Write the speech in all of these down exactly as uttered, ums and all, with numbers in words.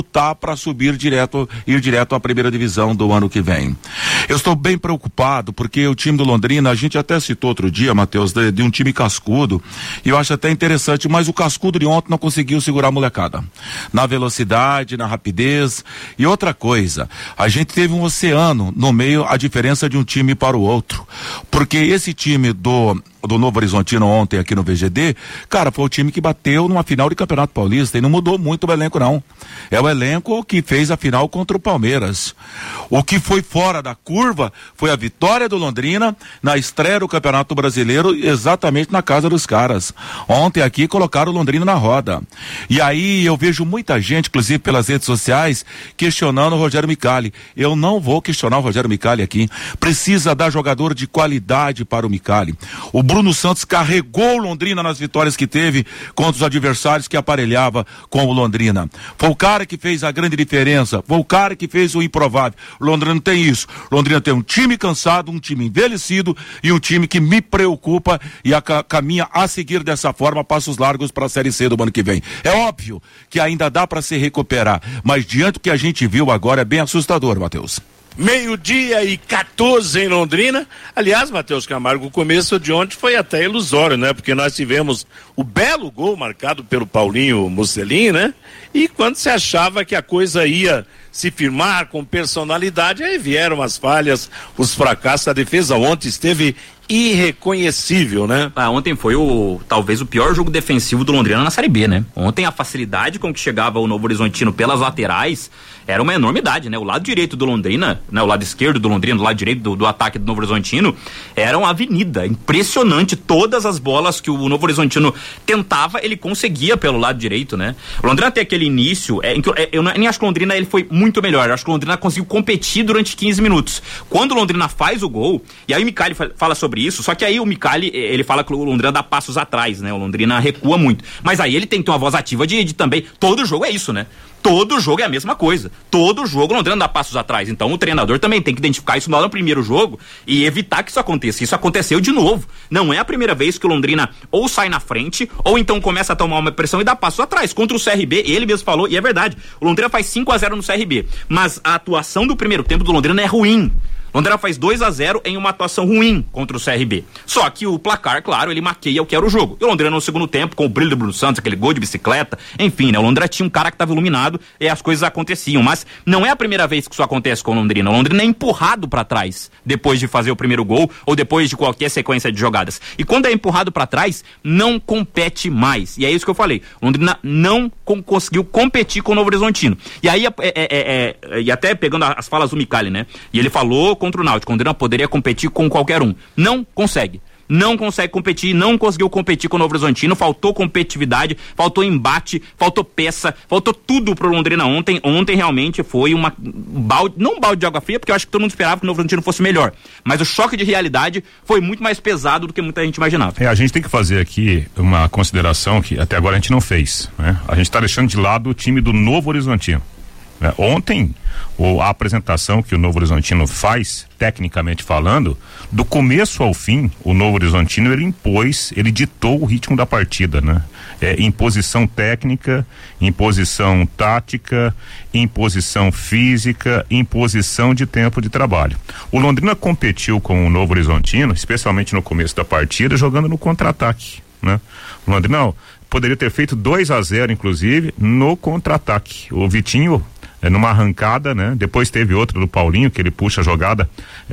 lutar para subir direto, ir direto à primeira divisão do ano que vem. Eu estou bem preocupado porque o time do Londrina, a gente até citou outro dia, Matheus, de, de um time cascudo, e eu acho até interessante, mas o cascudo de ontem não conseguiu segurar a molecada. Na velocidade, na rapidez, e outra coisa, a gente teve um oceano no meio, a diferença de um time para o outro, porque esse time do do Novo Horizontino ontem aqui no V G D, cara, foi o time que bateu numa final de Campeonato Paulista e não mudou muito o elenco não. É o elenco que fez a final contra o Palmeiras. O que foi fora da curva foi a vitória do Londrina na estreia do Campeonato Brasileiro, exatamente na casa dos caras. Ontem aqui colocaram o Londrina na roda. E aí eu vejo muita gente, inclusive pelas redes sociais, questionando o Rogério Micali. Eu não vou questionar o Rogério Micali aqui. Precisa dar jogador de qualidade para o Micali. O Bruno Santos carregou o Londrina nas vitórias que teve contra os adversários que aparelhava com o Londrina. Foi o cara que fez a grande diferença, foi o cara que fez o improvável. O Londrina não tem isso. O Londrina tem um time cansado, um time envelhecido e um time que me preocupa e a, caminha a seguir dessa forma, passos largos para a Série C do ano que vem. É óbvio que ainda dá para se recuperar, mas diante do que a gente viu agora é bem assustador, Matheus. Meio-dia e quatorze em Londrina. Aliás, Matheus Camargo, o começo de ontem foi até ilusório, né? Porque nós tivemos o belo gol marcado pelo Paulinho Mocelin, né? E quando se achava que a coisa ia se firmar com personalidade, aí vieram as falhas, os fracassos. A defesa ontem esteve irreconhecível, né? Ah, ontem foi o, talvez o pior jogo defensivo do Londrina na Série B, né? Ontem a facilidade com que chegava o Novo Horizontino pelas laterais era uma enormidade, né? O lado direito do Londrina, né? O lado esquerdo do Londrina, o lado direito do, do ataque do Novo Horizontino, era uma avenida, impressionante, todas as bolas que o Novo Horizontino tentava, ele conseguia pelo lado direito, né? O Londrina tem aquele início, é, em que, é, eu nem acho que o Londrina ele foi muito melhor, eu acho que o Londrina conseguiu competir durante quinze minutos. Quando o Londrina faz o gol, e aí o Micali fala sobre isso, só que aí o Micali, ele fala que o Londrina dá passos atrás, né? O Londrina recua muito. Mas aí ele tem que ter uma voz ativa de, de também, todo jogo é isso, né? Todo jogo é a mesma coisa. Todo jogo o Londrina dá passos atrás. Então o treinador também tem que identificar isso no primeiro jogo e evitar que isso aconteça. Isso aconteceu de novo. Não é a primeira vez que o Londrina ou sai na frente ou então começa a tomar uma pressão e dá passos atrás. Contra o C R B, ele mesmo falou, e é verdade, o Londrina faz cinco a zero no C R B. Mas a atuação do primeiro tempo do Londrina é ruim. Londrina faz dois a zero em uma atuação ruim contra o C R B. Só que o placar, claro, ele maqueia o que era o jogo. E o Londrina no segundo tempo, com o brilho do Bruno Santos, aquele gol de bicicleta, enfim, né? O Londrina tinha um cara que estava iluminado e as coisas aconteciam. Mas não é a primeira vez que isso acontece com o Londrina. O Londrina é empurrado para trás depois de fazer o primeiro gol ou depois de qualquer sequência de jogadas. E quando é empurrado para trás, não compete mais. E é isso que eu falei. O Londrina não com, conseguiu competir com o Novo Horizontino. E aí, é, é, é, é, e até pegando as falas do Micali, né? E ele falou contra o Náutico, o Londrina poderia competir com qualquer um. Não consegue. Não consegue competir, não conseguiu competir com o Novo Horizontino, faltou competitividade, faltou embate, faltou peça, faltou tudo pro Londrina ontem. Ontem realmente foi uma balde, não um balde de água fria, porque eu acho que todo mundo esperava que o Novo Horizontino fosse melhor. Mas o choque de realidade foi muito mais pesado do que muita gente imaginava. É, a gente tem que fazer aqui uma consideração que até agora a gente não fez, né? A gente tá deixando de lado o time do Novo Horizontino. É, ontem, o, a apresentação que o Novo Horizontino faz, tecnicamente falando, do começo ao fim, o Novo Horizontino ele impôs, ele ditou o ritmo da partida, né? É, imposição técnica, imposição tática, imposição física, imposição de tempo de trabalho. O Londrina competiu com o Novo Horizontino, especialmente no começo da partida, jogando no contra-ataque, né? O Londrina não, poderia ter feito dois a zero, inclusive, no contra-ataque. O Vitinho, É, numa arrancada, né? Depois teve outra do Paulinho, que ele puxa a jogada,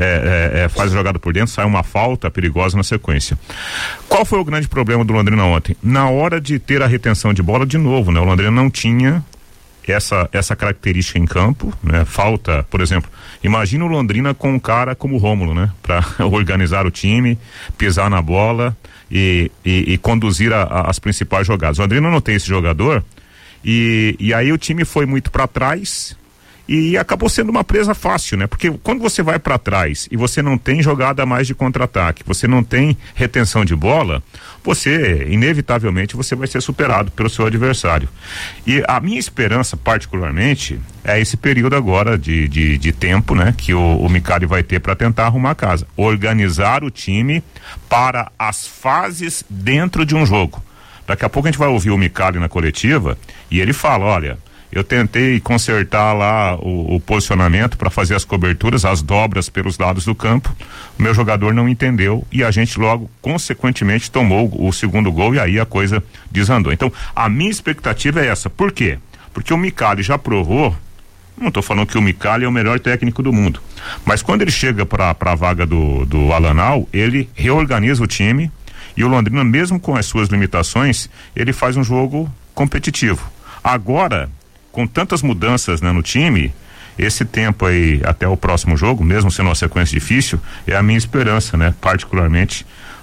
é, é, é, faz a jogada por dentro, sai uma falta perigosa na sequência. Qual foi o grande problema do Londrina ontem? Na hora de ter a retenção de bola, de novo, né? O Londrina não tinha essa, essa característica em campo, né? Falta, por exemplo, imagina o Londrina com um cara como o Rômulo, né? Pra organizar o time, pisar na bola e, e, e conduzir a, a, as principais jogadas. O Londrina não tem esse jogador. E, e aí o time foi muito para trás e acabou sendo uma presa fácil, né? Porque quando você vai para trás e você não tem jogada mais de contra-ataque, você não tem retenção de bola, você, inevitavelmente, você vai ser superado pelo seu adversário. E a minha esperança, particularmente, é esse período agora de, de, de tempo, né? Que o, o Micali vai ter para tentar arrumar a casa. Organizar o time para as fases dentro de um jogo. Daqui a pouco a gente vai ouvir o Micali na coletiva e ele fala, olha, Eu tentei consertar lá o, o posicionamento para fazer as coberturas, as dobras pelos lados do campo. O meu jogador não entendeu e a gente logo, consequentemente, tomou o segundo gol e aí a coisa desandou. Então, a minha expectativa é essa. Por quê? Porque o Micali já provou, não estou falando que o Micali é o melhor técnico do mundo, mas quando ele chega para a vaga do, do Alanal, ele reorganiza o time e o Londrina, mesmo com as suas limitações, ele faz um jogo competitivo. Agora, com tantas mudanças, né, no time, esse tempo aí até o próximo jogo, mesmo sendo uma sequência difícil, é a minha esperança, né, particularmente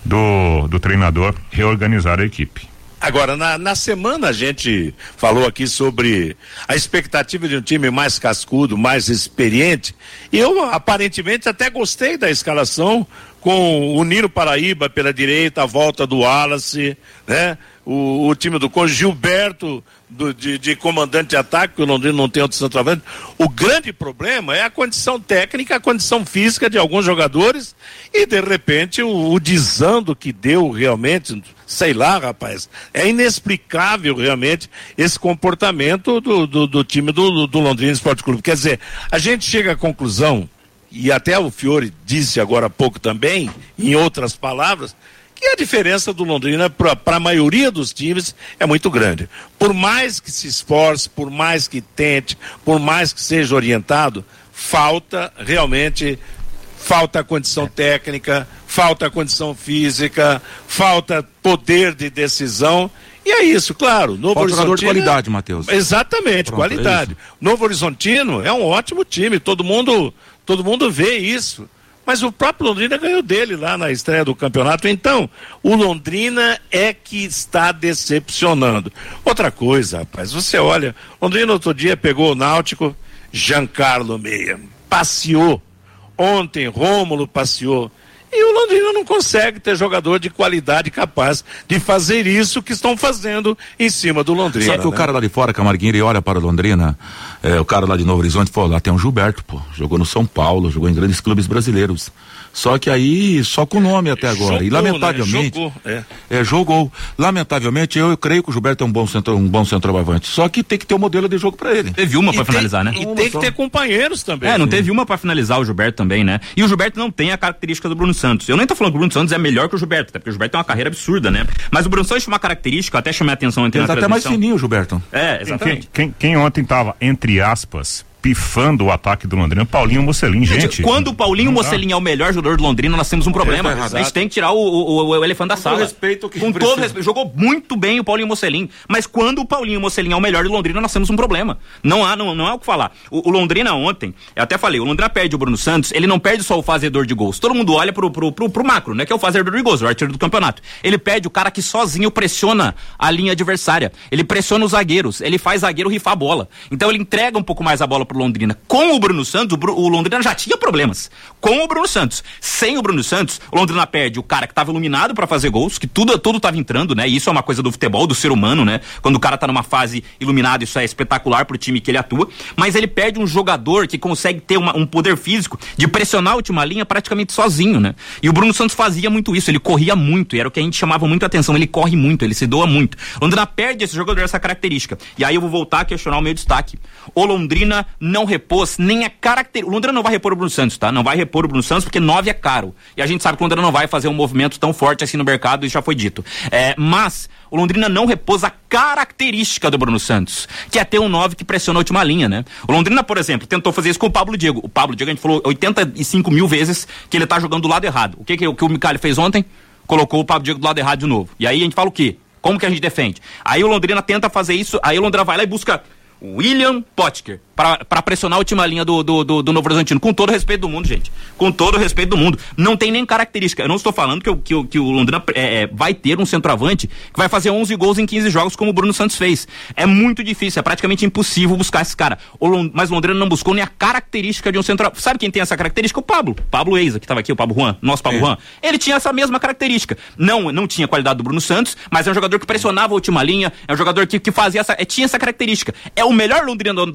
do, do treinador reorganizar a equipe. Agora, na, na semana a gente falou aqui sobre a expectativa de um time mais cascudo, mais experiente, e eu aparentemente até gostei da escalação, com o Nino Paraíba pela direita, a volta do Wallace, né? O, o time do Conde, Gilberto do, de, de comandante de ataque, que o Londrina não tem outro centroavante. O grande problema é a condição técnica, a condição física de alguns jogadores e de repente o, o desando que deu realmente, sei lá, rapaz, é inexplicável realmente esse comportamento do, do, do time do, do Londrina Esporte Clube. Quer dizer, a gente chega à conclusão, e até o Fiore disse agora há pouco também, em outras palavras, que a diferença do Londrina para a maioria dos times é muito grande. Por mais que se esforce, por mais que tente, por mais que seja orientado, falta realmente, falta a condição técnica, falta a condição física, falta poder de decisão. E é isso, claro. Novo Falta jogador de Horizontino, qualidade, Matheus. Exatamente, Pronto, qualidade. é Novo Horizontino é um ótimo time, todo mundo, todo mundo vê isso. Mas o próprio Londrina ganhou dele lá na estreia do campeonato. Então, o Londrina é que está decepcionando. Outra coisa, rapaz, você olha, Londrina outro dia pegou o Náutico, Giancarlo Meia, passeou. Ontem, Rômulo passeou. E o Londrina não consegue ter jogador de qualidade capaz de fazer isso que estão fazendo em cima do Londrina. Só que né? o cara lá de fora, Camarguinho, ele olha para o Londrina, é, o cara lá de Novo Horizonte, falou, lá tem um Gilberto, pô, jogou no São Paulo, jogou em grandes clubes brasileiros. Só que aí, só com o nome até agora. Jogou, e lamentavelmente. Né? Jogou, é. É, jogou. Lamentavelmente, eu, eu creio que o Gilberto é um bom centro, um bom centroavante. Só que tem que ter um modelo de jogo pra ele. Teve uma pra finalizar, né? E tem que ter companheiros também. É, não teve uma pra finalizar o Gilberto também, né? E o Gilberto não tem a característica do Bruno Santos. Eu nem tô falando que o Bruno Santos é melhor que o Gilberto, até porque o Gilberto tem uma carreira absurda, né? Mas o Bruno Santos tem uma característica, até chamei a atenção ontem Ele na tá até mais transmissão. fininho, o Gilberto. É, exatamente. Quem, quem, quem ontem tava, entre aspas, pifando o ataque do Londrina, Paulinho Mocelin, gente. Quando o Paulinho Mocelin é o melhor jogador do Londrina, nós temos um problema. É, tá a gente tem que tirar o, o, o elefante da Com sala. todo respeito que Com precisa. todo respeito. Jogou muito bem o Paulinho Mocelin. Mas quando o Paulinho Mocelin é o melhor do Londrina, nós temos um problema. Não há, não, não há o que falar. O, o Londrina ontem, eu até falei, o Londrina perde o Bruno Santos, ele não perde só o fazedor de gols. Todo mundo olha pro, pro, pro, pro macro, né? Que é o fazedor de gols, o artilheiro do campeonato. Ele perde o cara que sozinho pressiona a linha adversária. Ele pressiona os zagueiros. Ele faz zagueiro rifar a bola. Então ele entrega um pouco mais a bola pro Londrina. Com o Bruno Santos, o, Bru, o Londrina já tinha problemas com o Bruno Santos. Sem o Bruno Santos, o Londrina perde o cara que estava iluminado para fazer gols, que tudo tudo estava entrando, né? E isso é uma coisa do futebol, do ser humano, né? Quando o cara tá numa fase iluminada, isso é espetacular pro time que ele atua. Mas ele perde um jogador que consegue ter uma, um poder físico de pressionar a última linha praticamente sozinho, né? E o Bruno Santos fazia muito isso, ele corria muito, e era o que a gente chamava muito a atenção, ele corre muito, ele se doa muito. O Londrina perde esse jogador, essa característica. E aí eu vou voltar a questionar o meu destaque. O Londrina não repôs nem a característica. O Londrina não vai repor o Bruno Santos, tá? Não vai repor o Bruno Santos porque nove é caro. E a gente sabe que o Londrina não vai fazer um movimento tão forte assim no mercado, isso já foi dito. É, mas o Londrina não repôs a característica do Bruno Santos, que é ter um nove que pressiona a última linha, né? O Londrina, por exemplo, tentou fazer isso com o Pablo Diego. O Pablo Diego, a gente falou oitenta e cinco mil vezes que ele tá jogando do lado errado. O que, que, o, que o Micali fez ontem? Colocou o Pablo Diego do lado errado de novo. E aí a gente fala o quê? Como que a gente defende? Aí o Londrina tenta fazer isso, aí o Londrina vai lá e busca William Potker para pressionar a última linha do, do, do, do Novo Horizontino, com todo o respeito do mundo, gente, com todo o respeito do mundo, não tem nem característica. Eu não estou falando que, que, que o Londrina é, é, vai ter um centroavante que vai fazer onze gols em quinze jogos como o Bruno Santos fez, é muito difícil, é praticamente impossível buscar esse cara, o Lond... mas o Londrina não buscou nem a característica de um centroavante. Sabe quem tem essa característica? O Pablo, Pablo Eiza, que estava aqui, o Pablo Juan, nosso Pablo é. Juan, ele tinha essa mesma característica, não, não tinha a qualidade do Bruno Santos, mas é um jogador que pressionava a última linha, é um jogador que, que fazia essa, é, tinha essa característica, é o melhor Londrina do, do ano passado.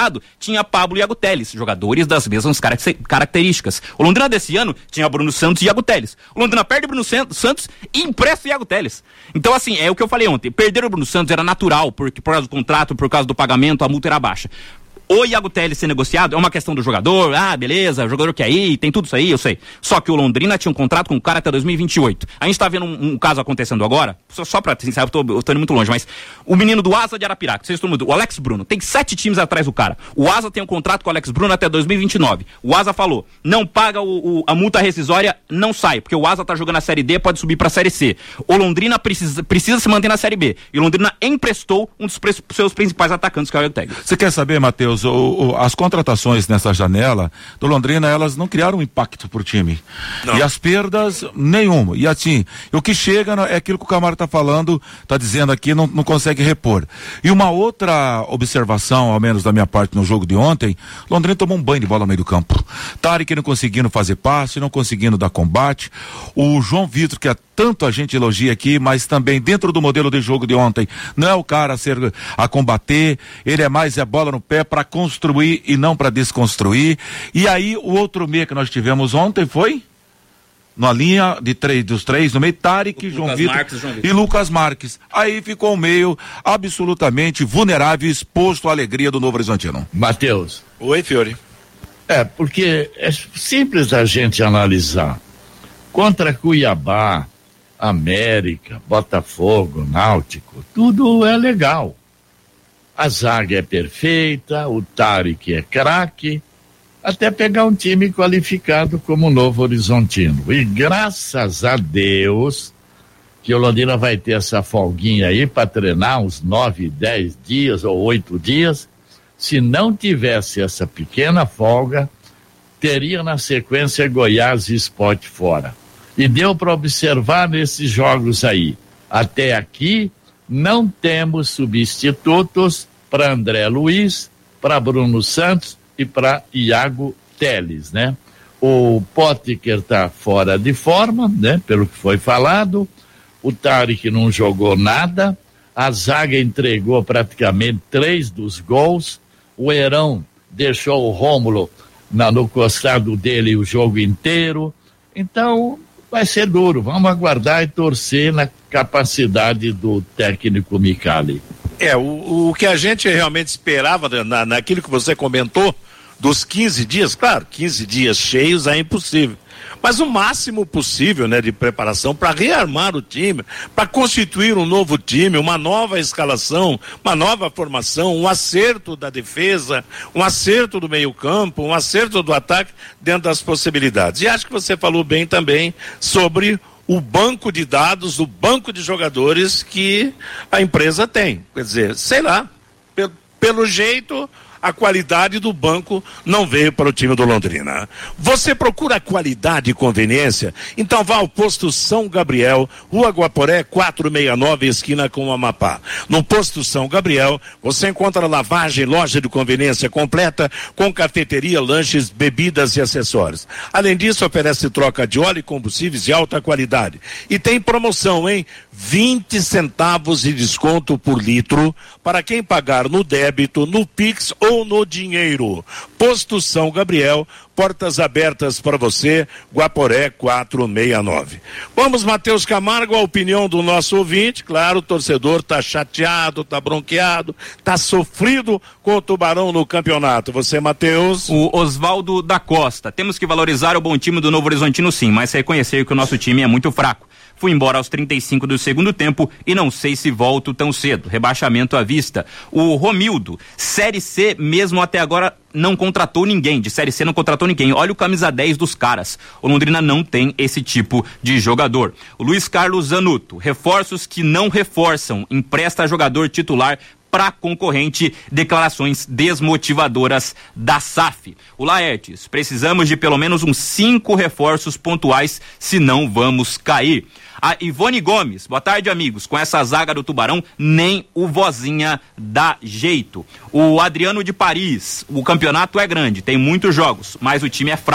passado tinha Pablo e Iago Telles, jogadores das mesmas características. O Londrina desse ano tinha Bruno Santos e Iago Telles. O Londrina perde Bruno Santos e empresta o Iago Telles. Então, assim, é o que eu falei ontem. Perder o Bruno Santos era natural, porque, por causa do contrato, por causa do pagamento, a multa era baixa. O Iago Telles ser negociado é uma questão do jogador, ah, beleza, o jogador quer ir, tem tudo isso aí, eu sei. Só que o Londrina tinha um contrato com o cara até dois mil e vinte e oito. A gente tá vendo um, um caso acontecendo agora, só, só pra assim, eu tô, eu tô indo muito longe, mas o menino do Asa de Arapiraca, vocês estão mudando, o Alex Bruno, tem sete times atrás do cara. O Asa tem um contrato com o Alex Bruno até dois mil e vinte e nove. O Asa falou, não paga o, o, a multa rescisória, não sai, porque o Asa tá jogando a Série D, pode subir pra Série C. O Londrina precisa, precisa se manter na Série B. E o Londrina emprestou um dos pre- seus principais atacantes, que é o Iago Telles. Você quer saber, Matheus, o, o, as contratações nessa janela do Londrina, elas não criaram um impacto pro time. Não. E as perdas, nenhuma. E assim, o que chega é aquilo que o Camargo tá falando, tá dizendo aqui, não, não consegue repor. E uma outra observação, ao menos da minha parte no jogo de ontem, Londrina tomou um banho de bola no meio do campo. Tarek não conseguindo fazer passe, não conseguindo dar combate. O João Vitor, que é tanto a gente elogia aqui, mas também dentro do modelo de jogo de ontem, não é o cara a ser a combater, ele é mais a bola no pé para construir e não para desconstruir. E aí o outro meia que nós tivemos ontem foi na linha de três, dos três, no meio, Tarek, João Vitor, João Vitor e Lucas Marques. Aí ficou o meio absolutamente vulnerável, exposto à alegria do Novo Horizontino. Matheus. Oi, Fiore. É, porque é simples a gente analisar. Contra Cuiabá, América, Botafogo, Náutico, tudo é legal. A zaga é perfeita, o Tarek é craque, até pegar um time qualificado como o Novo Horizontino. E graças a Deus que o Londrina vai ter essa folguinha aí para treinar uns nove, dez dias ou oito dias. Se não tivesse essa pequena folga, teria na sequência Goiás e Sport fora. E deu para observar nesses jogos aí. Até aqui, não temos substitutos para André Luiz, para Bruno Santos e para Iago Telles, né? O Potker está fora de forma, né? Pelo que foi falado. O Tarek não jogou nada. A zaga entregou praticamente três dos gols. O Herão deixou o Rômulo na, no costado dele o jogo inteiro. Então, vai ser duro. Vamos aguardar e torcer na capacidade do técnico Micali. É, o, o que a gente realmente esperava na, naquilo que você comentou, dos quinze dias, claro, quinze dias cheios é impossível. Mas o máximo possível, né, de preparação para rearmar o time, para constituir um novo time, uma nova escalação, uma nova formação, um acerto da defesa, um acerto do meio-campo, um acerto do ataque dentro das possibilidades. E acho que você falou bem também sobre o banco de dados, o banco de jogadores que a empresa tem. Quer dizer, sei lá, pelo, pelo jeito, a qualidade do banco não veio para o time do Londrina. Você procura qualidade e conveniência? Então vá ao posto São Gabriel, Rua Guaporé quatrocentos e sessenta e nove, esquina com Amapá. No posto São Gabriel, você encontra lavagem, loja de conveniência completa, com cafeteria, lanches, bebidas e acessórios. Além disso, oferece troca de óleo e combustíveis de alta qualidade. E tem promoção, hein? vinte centavos de desconto por litro para quem pagar no débito, no Pix ou no dinheiro. Posto São Gabriel, portas abertas para você, Guaporé quatrocentos e sessenta e nove. Vamos, Matheus Camargo, a opinião do nosso ouvinte. Claro, o torcedor tá chateado, tá bronqueado, tá sofrido com o Tubarão no campeonato. Você, Matheus? O Oswaldo da Costa. Temos que valorizar o bom time do Novo Horizontino, sim, mas reconhecer que o nosso time é muito fraco. Fui embora aos trinta e cinco do segundo tempo e não sei se volto tão cedo. Rebaixamento à vista. O Romildo, Série C mesmo até agora não contratou ninguém. De Série C não contratou ninguém. Olha o camisa dez dos caras. O Londrina não tem esse tipo de jogador. O Luiz Carlos Zanuto, reforços que não reforçam. Empresta jogador titular para concorrente, declarações desmotivadoras da S A F. O Laertes, precisamos de pelo menos uns cinco reforços pontuais, senão vamos cair. A Ivone Gomes, boa tarde, amigos. Com essa zaga do Tubarão, nem o Vozinha dá jeito. O Adriano de Paris, o campeonato é grande, tem muitos jogos, mas o time é fraco.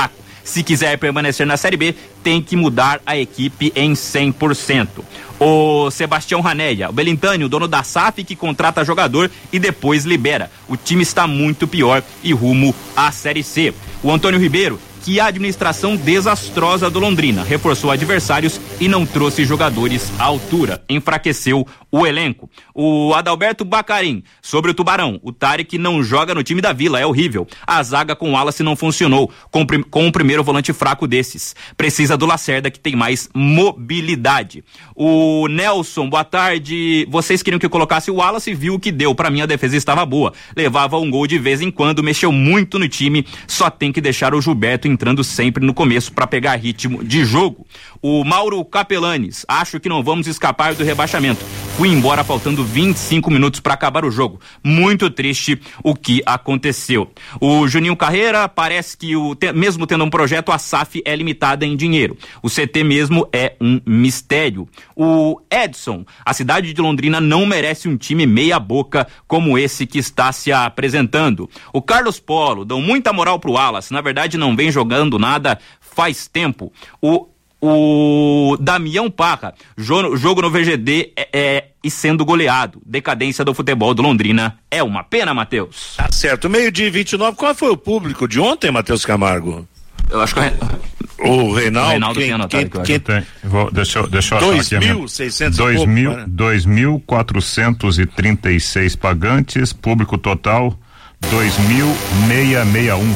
Se quiser permanecer na Série B, tem que mudar a equipe em cem por cento. O Sebastião Raneia, o Belintani, o dono da S A F, que contrata jogador e depois libera. O time está muito pior e rumo à Série C. O Antônio Ribeiro, que a administração desastrosa do Londrina reforçou adversários e não trouxe jogadores à altura, enfraqueceu o elenco. O Adalberto Bacarim, sobre o Tubarão, o Tarek não joga no time da Vila, é horrível. A zaga com o Wallace não funcionou, com, com o primeiro volante fraco desses. Precisa do Lacerda, que tem mais mobilidade. O Nelson, boa tarde. Vocês queriam que eu colocasse o Wallace, viu o que deu. Pra mim a defesa estava boa. Levava um gol de vez em quando, mexeu muito no time, só tem que deixar o Gilberto entrando sempre no começo para pegar ritmo de jogo. O Mauro Capelanes, acho que não vamos escapar do rebaixamento. Fui embora faltando vinte e cinco minutos para acabar o jogo. Muito triste o que aconteceu. O Juninho Carreira, parece que o, mesmo tendo um projeto, a S A F é limitada em dinheiro. O C T mesmo é um mistério. O Edson, a cidade de Londrina não merece um time meia boca como esse que está se apresentando. O Carlos Polo, dão muita moral pro Wallace, na verdade não vem jogando nada faz tempo. O O Damião Parra, jogo, jogo no V G D é, é, e sendo goleado. Decadência do futebol do Londrina é uma pena, Matheus. Tá certo, meio-dia e vinte e nove. Qual foi o público de ontem, Matheus Camargo? Eu acho que é... O Reinaldo, o Reinaldo quem, tem anotado, quem, quem, Tem, vou, deixa eu, deixa eu achar dois aqui. mil e seiscentos dois mil quatrocentos e trinta e seis pagantes, público total dois mil seiscentos e sessenta e um.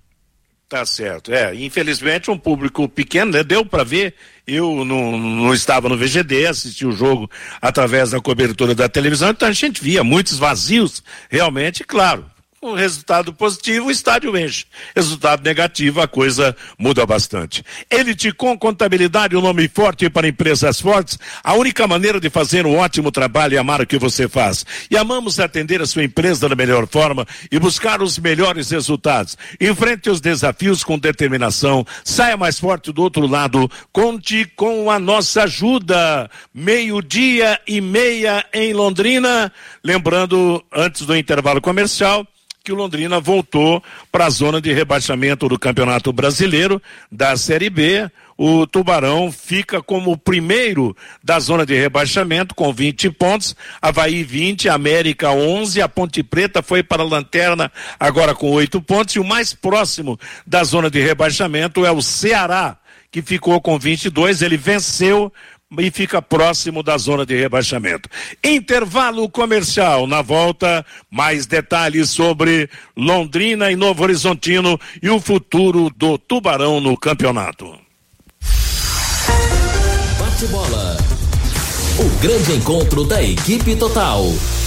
Tá certo, é, infelizmente um público pequeno, né? Deu para ver, eu não, não estava no V G D, assisti o jogo através da cobertura da televisão, então a gente via muitos vazios, realmente, claro. Um resultado positivo, o estádio enche. Resultado negativo, a coisa muda bastante. Elite com contabilidade, um nome forte para empresas fortes. A única maneira de fazer um ótimo trabalho é amar o que você faz. E amamos atender a sua empresa da melhor forma e buscar os melhores resultados. Enfrente os desafios com determinação. Saia mais forte do outro lado. Conte com a nossa ajuda. Meio-dia e meia em Londrina. Lembrando, antes do intervalo comercial, que o Londrina voltou para a zona de rebaixamento do Campeonato Brasileiro da Série B. O Tubarão fica como o primeiro da zona de rebaixamento com vinte pontos, Avaí vinte, América onze, a Ponte Preta foi para a lanterna agora com oito pontos e o mais próximo da zona de rebaixamento é o Ceará, que ficou com vinte e dois, ele venceu e fica próximo da zona de rebaixamento. Intervalo comercial. Na volta, mais detalhes sobre Londrina e Novo Horizontino e o futuro do Tubarão no campeonato. Bate-bola. O grande encontro da equipe total.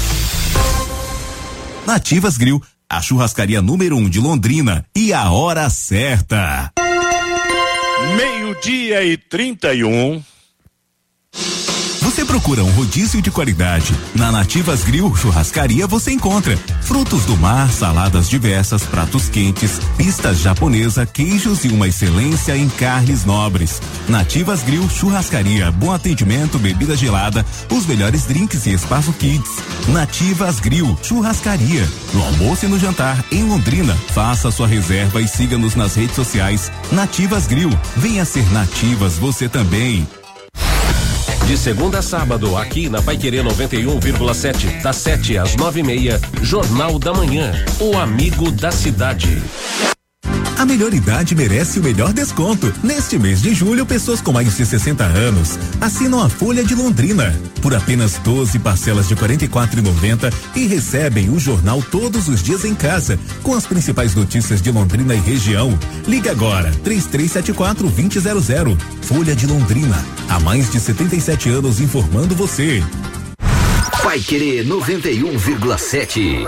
Nativas Grill, a churrascaria número um de Londrina e a hora certa. Meio-dia e trinta e um. Você procura um rodízio de qualidade? Na Nativas Grill Churrascaria você encontra frutos do mar, saladas diversas, pratos quentes, pistas japonesa, queijos e uma excelência em carnes nobres. Nativas Grill Churrascaria, bom atendimento, bebida gelada, os melhores drinks e espaço kids. Nativas Grill Churrascaria, no almoço e no jantar em Londrina. Faça sua reserva e siga-nos nas redes sociais. Nativas Grill, venha ser Nativas você também. De segunda a sábado, aqui na Paiquerê noventa e um vírgula sete, das sete às nove e meia, Jornal da Manhã, o amigo da cidade. A melhor idade merece o melhor desconto. Neste mês de julho, pessoas com mais de sessenta anos assinam a Folha de Londrina por apenas doze parcelas de quarenta e quatro reais e noventa centavos e recebem o jornal todos os dias em casa, com as principais notícias de Londrina e região. Liga agora, três três sete quatro, dois zero zero zero. Folha de Londrina, há mais de setenta e sete anos informando você. Paiquerê noventa e um vírgula sete.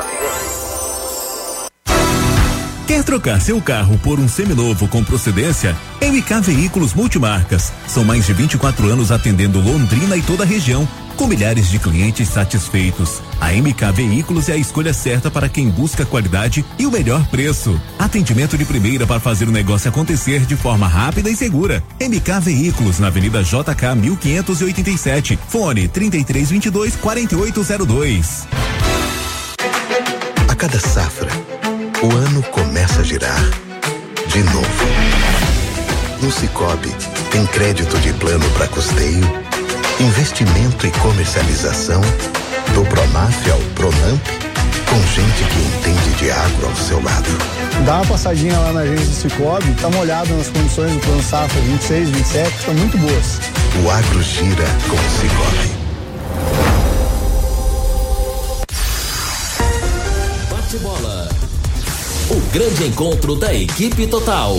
Quer trocar seu carro por um seminovo com procedência? M K Veículos Multimarcas. São mais de vinte e quatro anos atendendo Londrina e toda a região, com milhares de clientes satisfeitos. A M K Veículos é a escolha certa para quem busca qualidade e o melhor preço. Atendimento de primeira para fazer o negócio acontecer de forma rápida e segura. M K Veículos, na Avenida J K mil quinhentos e oitenta e sete. Fone trinta e três vinte e dois, quarenta e oito zero dois. A cada safra, o ano começa a girar. de novo. No Sicoob, tem crédito de plano para custeio, investimento e comercialização, do Pronaf ao Pronamp, com gente que entende de agro ao seu lado. Dá uma passadinha lá na agência do Sicoob, dá uma olhada nas condições do plano safra vinte e seis, vinte e sete, que estão muito boas. O agro gira com o Sicoob. Bate-bola. O grande encontro da equipe total.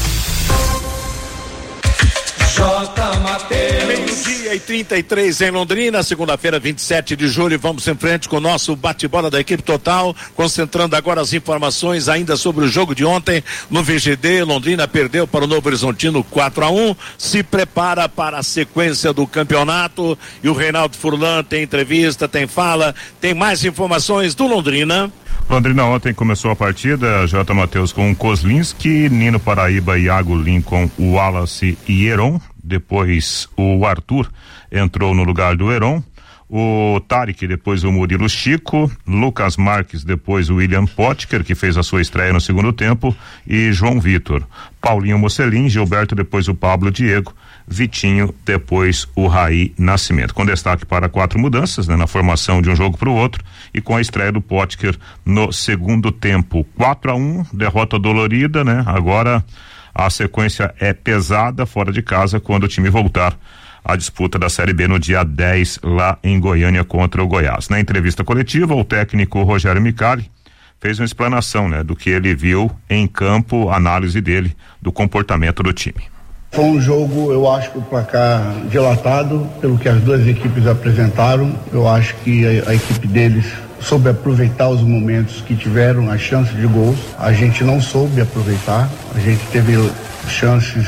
Meio-dia e trinta e três em Londrina, segunda-feira, vinte e sete de julho. Vamos em frente com o nosso bate-bola da equipe total, concentrando agora as informações ainda sobre o jogo de ontem no V G D. Londrina perdeu para o Novo Horizontino quatro a um, se prepara para a sequência do campeonato. E o Reinaldo Furlan tem entrevista, tem fala, tem mais informações do Londrina. Londrina ontem começou a partida, J. Matheus com o Kozlinski, Nino Paraíba, Iago Lincoln, o Wallace e Heron. Depois o Arthur entrou no lugar do Heron, o Tarek, depois o Murilo Chico, Lucas Marques, depois o William Potker, que fez a sua estreia no segundo tempo, e João Vitor. Paulinho Mocelin, Gilberto, depois o Pablo Diego, Vitinho, depois o Raí Nascimento. Com destaque para quatro mudanças, né, na formação de um jogo para o outro, e com a estreia do Potker no segundo tempo. quatro a um, derrota dolorida, né? Agora a sequência é pesada fora de casa quando o time voltar à disputa da Série B no dia dez lá em Goiânia contra o Goiás. Na entrevista coletiva, o técnico Rogério Micali fez uma explanação, né, do que ele viu em campo, análise dele do comportamento do time. Foi um jogo, eu acho que o placar dilatado pelo que as duas equipes apresentaram. Eu acho que a, a equipe deles soube aproveitar os momentos que tiveram, as chances de gols. A gente não soube aproveitar. A gente teve chances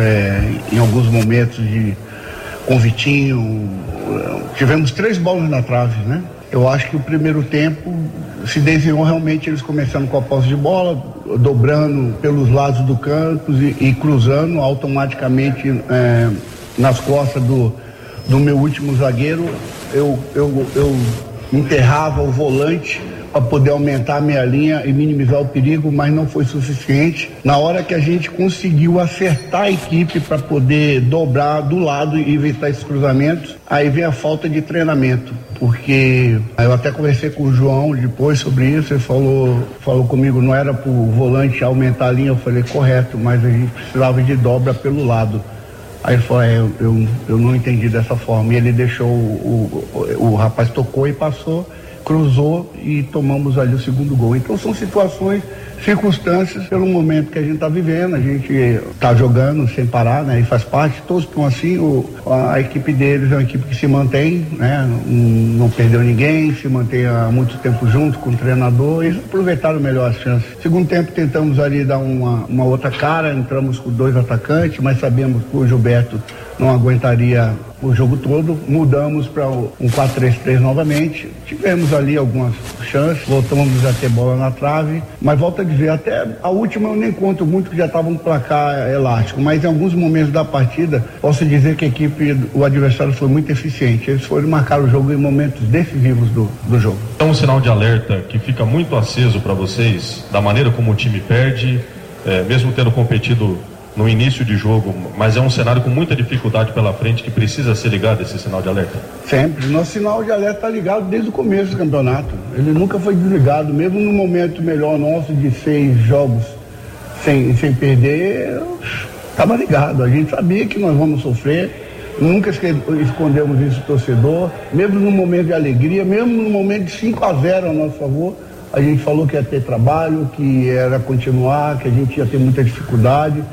é, em alguns momentos de com o Vitinho. Tivemos três bolas na trave, né? Eu acho que o primeiro tempo se desenhou realmente eles começando com a posse de bola, dobrando pelos lados do campo e, e cruzando automaticamente é, nas costas do, do meu último zagueiro. Eu, eu, eu enterrava o volante para poder aumentar a minha linha e minimizar o perigo, mas não foi suficiente. Na hora que a gente conseguiu acertar a equipe para poder dobrar do lado e evitar esses cruzamentos, aí vem a falta de treinamento, porque eu até conversei com o João depois sobre isso. Ele falou, falou comigo, não era para o volante aumentar a linha. Eu falei, correto, mas a gente precisava de dobra pelo lado. Aí ele falou, é, eu, eu, eu não entendi dessa forma. E ele deixou, o, o, o rapaz tocou e passou, cruzou e tomamos ali o segundo gol. Então são situações, circunstâncias, pelo momento que a gente está vivendo. A gente está jogando sem parar, né? E faz parte, todos estão assim. O, a, a equipe deles é uma equipe que se mantém, né? Não perdeu ninguém, se mantém há muito tempo junto com o treinador e aproveitaram melhor as chances. Segundo tempo tentamos ali dar uma, uma outra cara, entramos com dois atacantes, mas sabemos que o Gilberto não aguentaria o jogo todo, mudamos para um quatro três três novamente, tivemos ali algumas chances, voltamos a ter bola na trave, mas volta a dizer, até a última eu nem conto muito, que já estava um placar elástico, mas em alguns momentos da partida, posso dizer que a equipe, o adversário foi muito eficiente, eles foram marcar o jogo em momentos decisivos do, do jogo. É um sinal de alerta que fica muito aceso para vocês, da maneira como o time perde, é, mesmo tendo competido no início de jogo, mas é um cenário com muita dificuldade pela frente que precisa ser ligado esse sinal de alerta? Sempre. Nosso sinal de alerta está ligado desde o começo do campeonato. Ele nunca foi desligado, mesmo no momento melhor nosso de seis jogos sem, sem perder, estava ligado. A gente sabia que nós vamos sofrer, nunca escondemos isso do torcedor, mesmo no momento de alegria, mesmo no momento de cinco a zero a nosso favor, a gente falou que ia ter trabalho, que era continuar, que a gente ia ter muita dificuldade.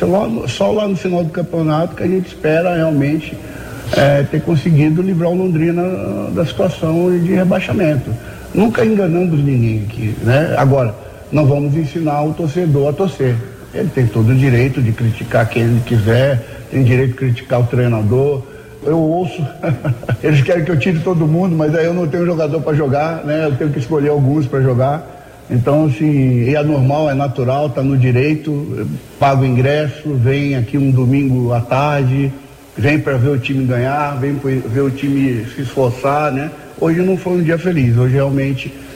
Só lá no final do campeonato que a gente espera realmente é, ter conseguido livrar o Londrina da situação de rebaixamento. Nunca enganamos ninguém aqui, né? Agora, não vamos ensinar o torcedor a torcer. Ele tem todo o direito de criticar quem ele quiser, tem direito de criticar o treinador. Eu ouço, eles querem que eu tire todo mundo, mas aí eu não tenho jogador para jogar, né? Eu tenho que escolher alguns para jogar. Então, assim, é normal, é natural, está no direito, paga o ingresso, vem aqui um domingo à tarde, vem para ver o time ganhar, vem para ver o time se esforçar, né? Hoje não foi um dia feliz, hoje realmente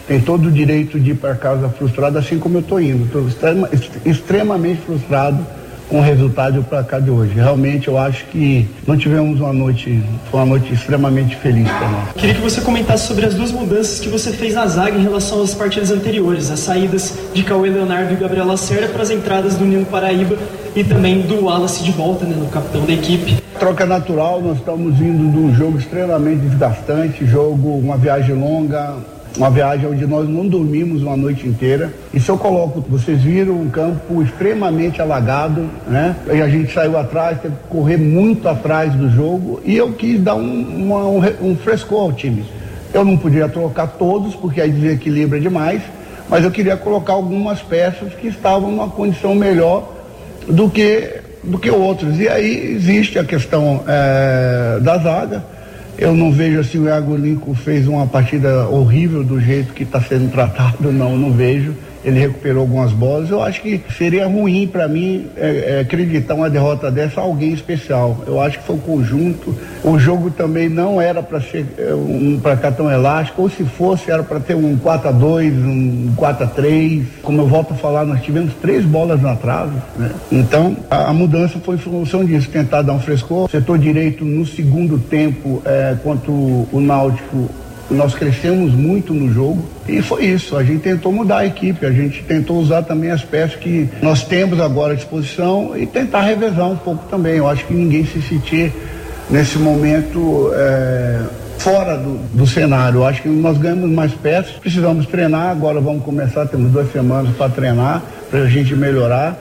tem todo o direito de ir para casa frustrado, assim como eu estou indo. Estou extrema, extremamente frustrado com o resultado do placar de hoje. Realmente eu acho que não tivemos uma noite, foi uma noite extremamente feliz para nós. Queria que você comentasse sobre as duas mudanças que você fez na zaga em relação às partidas anteriores, as saídas de Cauê Leonardo e Gabriel Lacerda para as entradas do Nino Paraíba e também do Wallace de volta, né, no capitão da equipe. Troca natural, nós estamos indo de um jogo extremamente desgastante, jogo, uma viagem longa, uma viagem onde nós não dormimos uma noite inteira. E se eu coloco, vocês viram um campo extremamente alagado, né? E a gente saiu atrás, teve que correr muito atrás do jogo, e eu quis dar um, uma, um, um frescor ao time. Eu não podia trocar todos, porque aí desequilibra demais, mas eu queria colocar algumas peças que estavam numa condição melhor do que, do que outros. E aí existe a questão é, da zaga. Eu não vejo assim, o Iago Lincoln fez uma partida horrível do jeito que está sendo tratado, não, não vejo. Ele recuperou algumas bolas. Eu acho que seria ruim para mim é, é, acreditar uma derrota dessa a alguém especial. Eu acho que foi o conjunto. O jogo também não era para ser é, um placar tão elástico, ou se fosse era para ter um quatro a dois, um quatro a três. Como eu volto a falar, nós tivemos três bolas na trave, né? Então a, a mudança foi em função disso, tentar dar um frescor. Setor direito no segundo tempo, é, quanto o Náutico, nós crescemos muito no jogo e foi isso, a gente tentou mudar a equipe, a gente tentou usar também as peças que nós temos agora à disposição e tentar revezar um pouco também. Eu acho que ninguém se sentir nesse momento é, fora do, do cenário. Eu acho que nós ganhamos mais peças, precisamos treinar, agora vamos começar, temos duas semanas para treinar, para a gente melhorar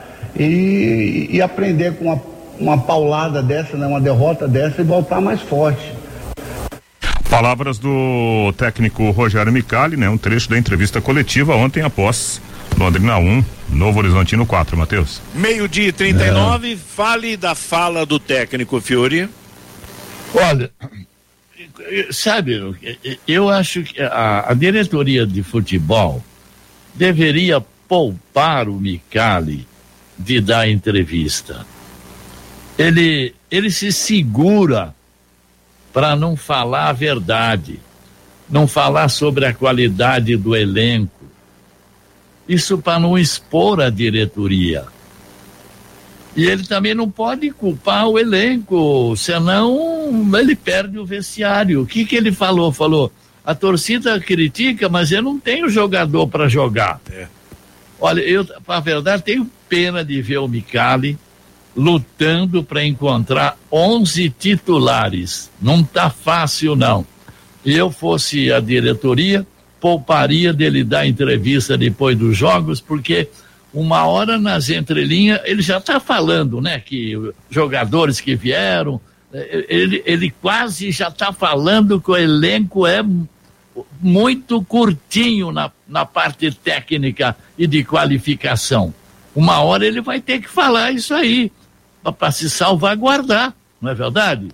e, e aprender com uma, uma paulada dessa, né, uma derrota dessa e voltar mais forte. Palavras do técnico Rogério Micali, né? Um trecho da entrevista coletiva ontem após Londrina um, Novo Horizontino quatro, Matheus. Meio-dia e trinta e nove, é. Fale da fala do técnico Fiori. Olha, sabe, eu acho que a, a diretoria de futebol deveria poupar o Micali de dar entrevista. Ele, ele se segura para não falar a verdade, não falar sobre a qualidade do elenco. Isso para não expor a diretoria. E ele também não pode culpar o elenco, senão ele perde o vestiário. O que que ele falou? Falou, a torcida critica, mas eu não tenho jogador para jogar. É. Olha, eu, para a verdade, tenho pena de ver o Micali lutando para encontrar onze titulares. Não tá fácil, não. Se eu fosse a diretoria, pouparia dele dar entrevista depois dos jogos, porque uma hora nas entrelinhas ele já tá falando, né, que jogadores que vieram, ele, ele quase já tá falando que o elenco é muito curtinho na, na parte técnica e de qualificação. Uma hora ele vai ter que falar isso aí, para se salvaguardar, não é verdade?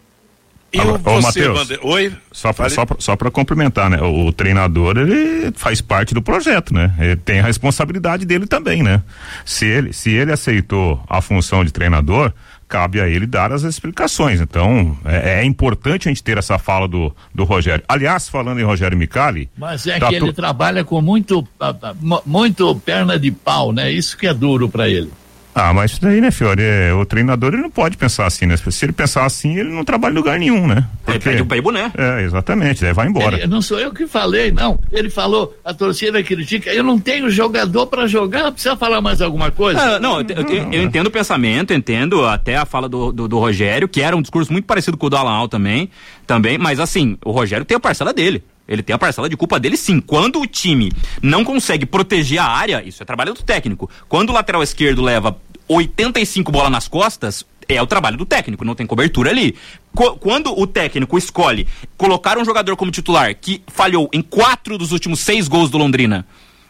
E o você, Matheus, oi? Só para só só para complementar, né? O, o treinador, ele faz parte do projeto, né? Ele tem a responsabilidade dele também, né? Se ele, se ele aceitou a função de treinador, cabe a ele dar as explicações. Então, é, é importante a gente ter essa fala do, do Rogério. Aliás, falando em Rogério Micali... Mas é tá que tu... ele trabalha com muito, muito perna de pau, né? Isso que é duro para ele. Ah, mas isso daí, né, Fiori, é, o treinador ele não pode pensar assim, né? Se ele pensar assim, ele não trabalha em lugar nenhum, né? Porque... Ele perde o peibo, né? É, exatamente, daí vai embora. Ele, não sou eu que falei, não. Ele falou, a torcida critica, eu não tenho jogador pra jogar, precisa falar mais alguma coisa? Ah, não, eu, eu, eu, eu entendo o pensamento, entendo até a fala do, do, do Rogério, que era um discurso muito parecido com o do Alan também, também, mas assim, o Rogério tem a parcela dele. Ele tem a parcela de culpa dele, sim. Quando o time não consegue proteger a área, isso é trabalho do técnico. Quando o lateral esquerdo leva oitenta e cinco bolas nas costas, é o trabalho do técnico, não tem cobertura ali. Qu- quando o técnico escolhe colocar um jogador como titular que falhou em quatro dos últimos seis gols do Londrina,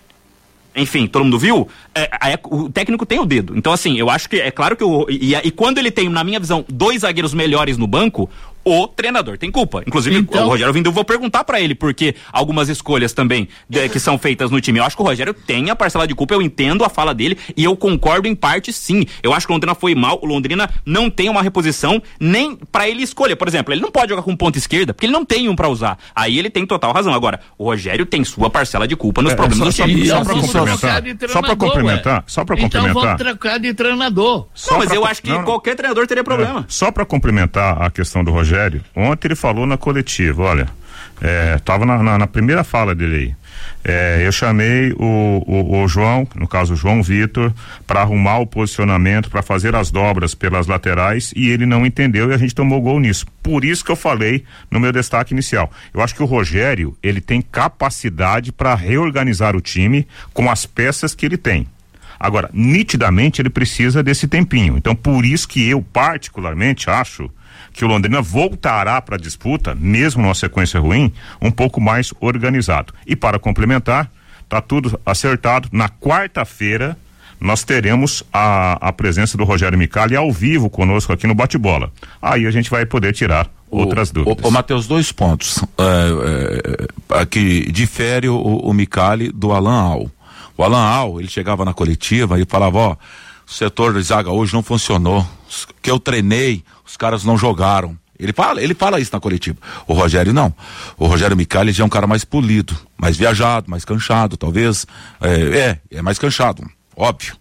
enfim, todo mundo viu, é, é, o técnico tem o dedo. Então, assim, eu acho que é claro que o, e, e quando ele tem, na minha visão, dois zagueiros melhores no banco, o treinador tem culpa. Inclusive, então, o Rogério Vindu, vou perguntar pra ele, porque algumas escolhas também de, que são feitas no time. Eu acho que o Rogério tem a parcela de culpa, eu entendo a fala dele e eu concordo em parte sim. Eu acho que o Londrina foi mal, o Londrina não tem uma reposição nem pra ele escolher. Por exemplo, ele não pode jogar com ponta esquerda, porque ele não tem um pra usar. Aí ele tem total razão. Agora, o Rogério tem sua parcela de culpa nos é, problemas só, do time. Só, só, pra complementar, só pra complementar, só pra complementar. Então vamos trocar de treinador. Não, mas eu acho que não, qualquer treinador teria problema. É, só pra complementar a questão do Rogério, ontem ele falou na coletiva, olha, é, tava na, na, na primeira fala dele aí, é, eu chamei o, o, o João, no caso o João Vitor, para arrumar o posicionamento, para fazer as dobras pelas laterais e ele não entendeu e a gente tomou gol nisso. Por isso que eu falei no meu destaque inicial. Eu acho que o Rogério, ele tem capacidade para reorganizar o time com as peças que ele tem. Agora, nitidamente ele precisa desse tempinho. Então, por isso que eu particularmente acho que o Londrina voltará para a disputa, mesmo numa sequência ruim, um pouco mais organizado. E para complementar, tá tudo acertado. Na quarta-feira nós teremos a, a presença do Rogério Micali ao vivo conosco aqui no Bate-Bola. Aí a gente vai poder tirar o, outras dúvidas. Ô, ô Matheus, dois pontos é, é, que difere o, o Micali do Alan Al. O Alan Al, ele chegava na coletiva e falava, ó, o setor de zaga hoje não funcionou, que eu treinei, os caras não jogaram. Ele fala, ele fala isso na coletiva. O Rogério não. O Rogério Micali já é um cara mais polido, mais viajado, mais canchado, talvez. É, é, é mais canchado, óbvio.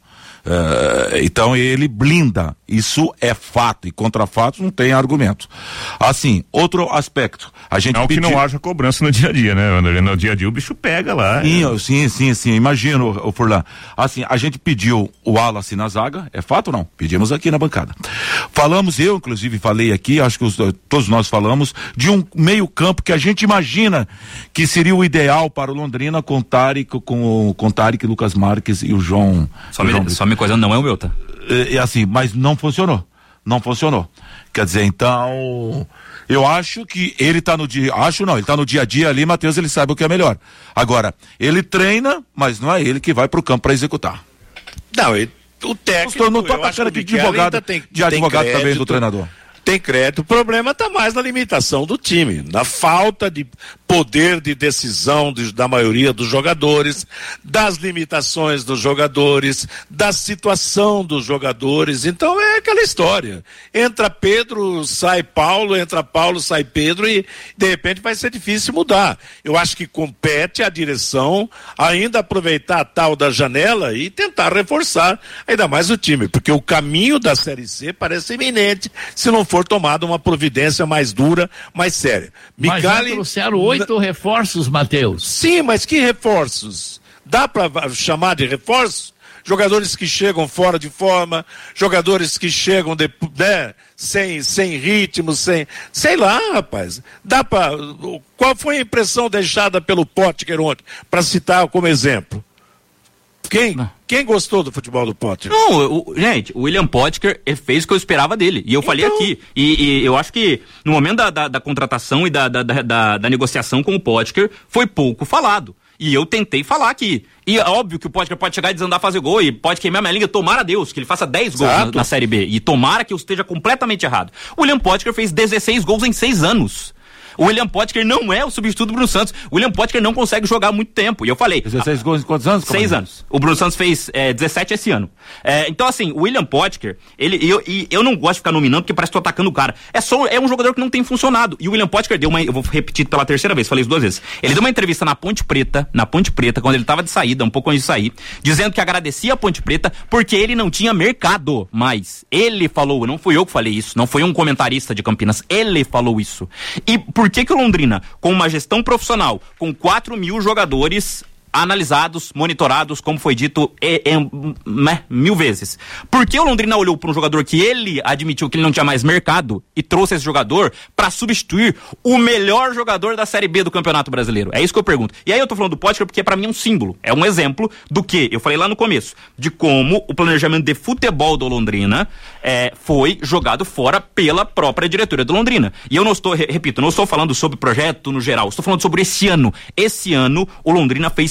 É, então ele blinda, isso é fato, e contra fatos não tem argumento. Assim, outro aspecto, a gente não pediu... que não haja cobrança no dia a dia, né, André? No dia a dia o bicho pega lá. Sim, é. sim, sim, sim, imagino, o Furlan. Assim, a gente pediu o Wallace na zaga, é fato ou não? Pedimos aqui na bancada. Falamos, eu inclusive falei aqui, acho que os, todos nós falamos, de um meio campo que a gente imagina que seria o ideal para o Londrina com Tarek, com, com Tarek, Lucas Marques e o João... Só, o me, João só me coisa não é o meu, tá? É, é assim, mas não funcionou. Não funcionou. Quer dizer, então, eu acho que ele tá no dia, acho não, ele tá no dia a dia ali, Matheus, ele sabe o que é melhor. Agora, ele treina, mas não é ele que vai pro campo para executar. Não, ele, o técnico... Eu não tô atacando aqui de advogado, tem, de advogado crédito, também do treinador. Tem crédito, o problema está mais na limitação do time, na falta de poder de decisão de, da maioria dos jogadores, das limitações dos jogadores, da situação dos jogadores. Então é aquela história, entra Pedro, sai Paulo, entra Paulo, sai Pedro e de repente vai ser difícil mudar. Eu acho que compete à direção ainda aproveitar a tal da janela e tentar reforçar ainda mais o time, porque o caminho da Série C parece iminente se não for tomada uma providência mais dura, mais séria. Mas já trouxeram oito na... reforços, Matheus. Sim, mas que reforços? Dá para chamar de reforços? Jogadores que chegam fora de forma, jogadores que chegam de, né, sem, sem ritmo, sem... Sei lá, rapaz. Dá para... Qual foi a impressão deixada pelo Potker ontem, para citar como exemplo? Quem? Quem gostou do futebol do Potker? Não, o, gente, o William Potker, ele fez o que eu esperava dele. E eu então... falei aqui. E, e eu acho que no momento da, da, da contratação e da, da, da, da negociação com o Potker, foi pouco falado. E eu tentei falar aqui. E é óbvio que o Potker pode chegar e desandar a fazer gol e pode queimar minha língua. Tomara a Deus que ele faça dez gols na, na Série B. E tomara que eu esteja completamente errado. O William Potker fez dezesseis gols em seis anos. O William Potker não é o substituto do Bruno Santos. O William Potker não consegue jogar há muito tempo. E eu falei... dezesseis gols em quantos anos? Seis anos. O Bruno Santos fez é, dezessete esse ano. É, então, assim, o William Potker, ele, eu, e eu não gosto de ficar nominando porque parece que tô atacando o cara. É só é um jogador que não tem funcionado. E o William Potker deu uma... Eu vou repetir pela terceira vez, falei isso duas vezes. Ele deu uma entrevista na Ponte Preta, na Ponte Preta, quando ele tava de saída, um pouco antes de sair, dizendo que agradecia a Ponte Preta porque ele não tinha mercado mais. Ele falou, não fui eu que falei isso, não foi um comentarista de Campinas, ele falou isso. E por que que o Londrina, com uma gestão profissional, com quatro mil jogadores analisados, monitorados, como foi dito é, é, é, mil vezes. Por que o Londrina olhou para um jogador que ele admitiu que ele não tinha mais mercado e trouxe esse jogador para substituir o melhor jogador da Série B do Campeonato Brasileiro? É isso que eu pergunto. E aí eu tô falando do Potker porque para mim é um símbolo, é um exemplo do que eu falei lá no começo, de como o planejamento de futebol do Londrina é, foi jogado fora pela própria diretoria do Londrina. E eu não estou, repito, não estou falando sobre projeto no geral, estou falando sobre esse ano. Esse ano o Londrina fez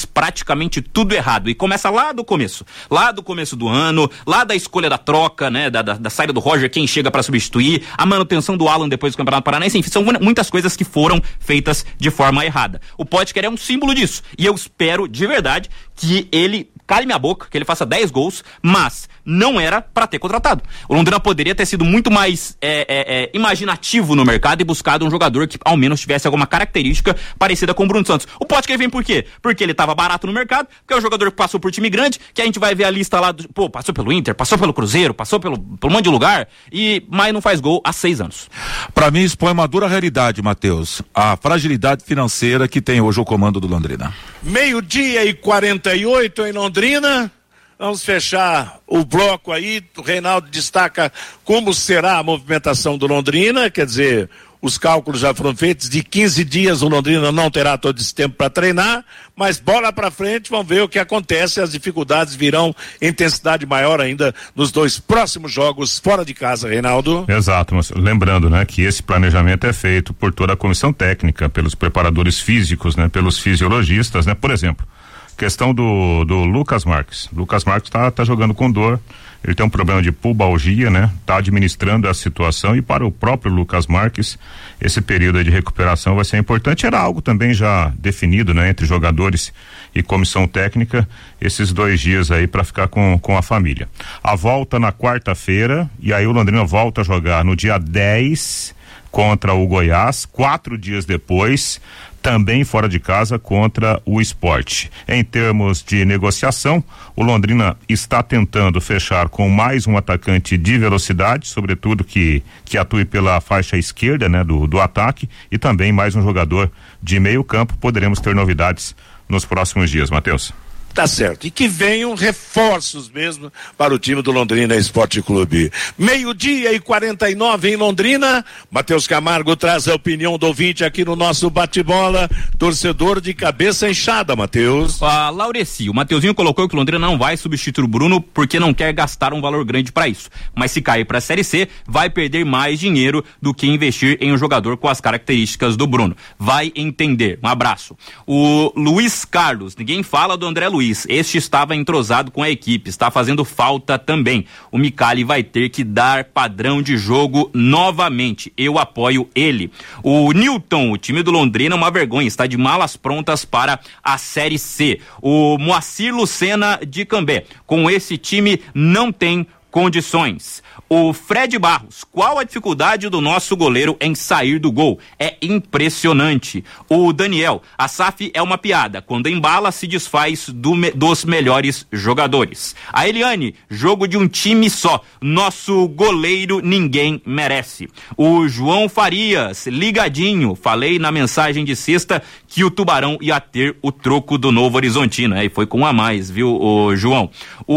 praticamente tudo errado. E começa lá do começo. Lá do começo do ano, lá da escolha da troca, né? Da, da, da saída do Roger, quem chega para substituir, a manutenção do Alan depois do Campeonato Paranaense, enfim, são muitas coisas que foram feitas de forma errada. O Potker é um símbolo disso. E eu espero, de verdade, que ele cale minha boca, que ele faça dez gols, mas não era para ter contratado. O Londrina poderia ter sido muito mais é, é, é, imaginativo no mercado e buscado um jogador que ao menos tivesse alguma característica parecida com o Bruno Santos. O Potker vem por quê? Porque ele estava barato no mercado, porque é um jogador que passou por time grande, que a gente vai ver a lista lá, do, pô, passou pelo Inter, passou pelo Cruzeiro, passou pelo, pelo um monte de lugar, e mas não faz gol há seis anos. Para mim expõe uma dura realidade, Matheus, a fragilidade financeira que tem hoje o comando do Londrina. Meio-dia e quarenta e oito em Londrina. Vamos fechar o bloco aí. O Reinaldo destaca como será a movimentação do Londrina. Quer dizer, os cálculos já foram feitos. De quinze dias o Londrina não terá todo esse tempo para treinar. Mas bola para frente, vamos ver o que acontece. As dificuldades virão em intensidade maior ainda nos dois próximos jogos fora de casa, Reinaldo. Exato, mas lembrando, né, que esse planejamento é feito por toda a comissão técnica, pelos preparadores físicos, né, pelos fisiologistas, né, por exemplo. Questão do, do Lucas Marques. Lucas Marques tá, tá jogando com dor, ele tem um problema de pubalgia, né? Tá administrando a situação, e para o próprio Lucas Marques, esse período de recuperação vai ser importante. Era algo também já definido, né? Entre jogadores e comissão técnica, esses dois dias aí para ficar com, com a família. A volta na quarta-feira, e aí o Londrina volta a jogar no dia dez contra o Goiás, quatro dias depois, também fora de casa contra o Sport. Em termos de negociação, o Londrina está tentando fechar com mais um atacante de velocidade, sobretudo que que atue pela faixa esquerda, né, do, do ataque, e também mais um jogador de meio campo. Poderemos ter novidades nos próximos dias, Matheus. Tá certo. E que venham reforços mesmo para o time do Londrina Esporte Clube. Meio-dia e quarenta e nove em Londrina. Matheus Camargo traz a opinião do ouvinte aqui no nosso bate-bola. Torcedor de cabeça inchada, Matheus. A Laureci, o Mateuzinho colocou que o Londrina não vai substituir o Bruno porque não quer gastar um valor grande para isso. Mas se cair para a Série C, vai perder mais dinheiro do que investir em um jogador com as características do Bruno. Vai entender. Um abraço. O Luiz Carlos, ninguém fala do André Luiz. Este estava entrosado com a equipe, está fazendo falta também. O Micali vai ter que dar padrão de jogo novamente. Eu apoio ele. O Newton, o time do Londrina é uma vergonha, está de malas prontas para a Série C. O Moacir Lucena de Cambé, com esse time não tem condições. O Fred Barros, qual a dificuldade do nosso goleiro em sair do gol? É impressionante. O Daniel, a S A F é uma piada, quando embala se desfaz do, dos melhores jogadores. A Eliane, jogo de um time só, nosso goleiro ninguém merece. O João Farias, ligadinho, falei na mensagem de sexta que o Tubarão ia ter o troco do Novo Horizontino, aí foi com um a mais, viu, o João?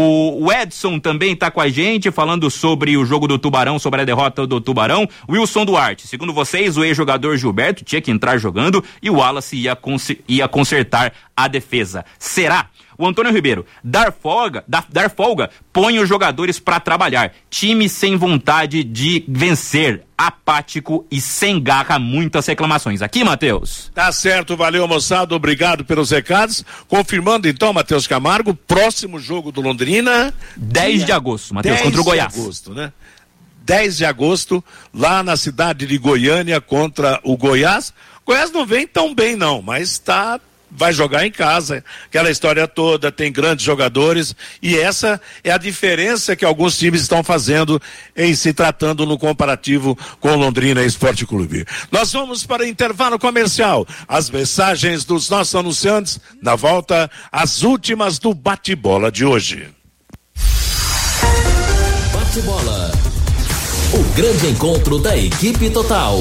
O Edson também tá com a gente falando sobre o jogo do Tubarão, sobre a derrota do Tubarão. Wilson Duarte, segundo vocês, o ex-jogador Gilberto tinha que entrar jogando e o Wallace ia, cons- ia consertar a defesa. Será? O Antônio Ribeiro, dar folga, dar, dar folga, põe os jogadores para trabalhar. Time sem vontade de vencer, apático e sem garra, muitas reclamações. Aqui, Matheus. Tá certo, valeu, moçada, obrigado pelos recados. Confirmando então, Matheus Camargo, próximo jogo do Londrina, dez de agosto, Matheus, contra o Goiás. dez de agosto, né? dez de agosto, lá na cidade de Goiânia, contra o Goiás. Goiás não vem tão bem não, mas tá vai jogar em casa, aquela história toda, tem grandes jogadores, e essa é a diferença que alguns times estão fazendo em se tratando no comparativo com o Londrina Esporte Clube. Nós vamos para o intervalo comercial, as mensagens dos nossos anunciantes, na volta, as últimas do bate-bola de hoje. Bate-bola, o grande encontro da equipe total.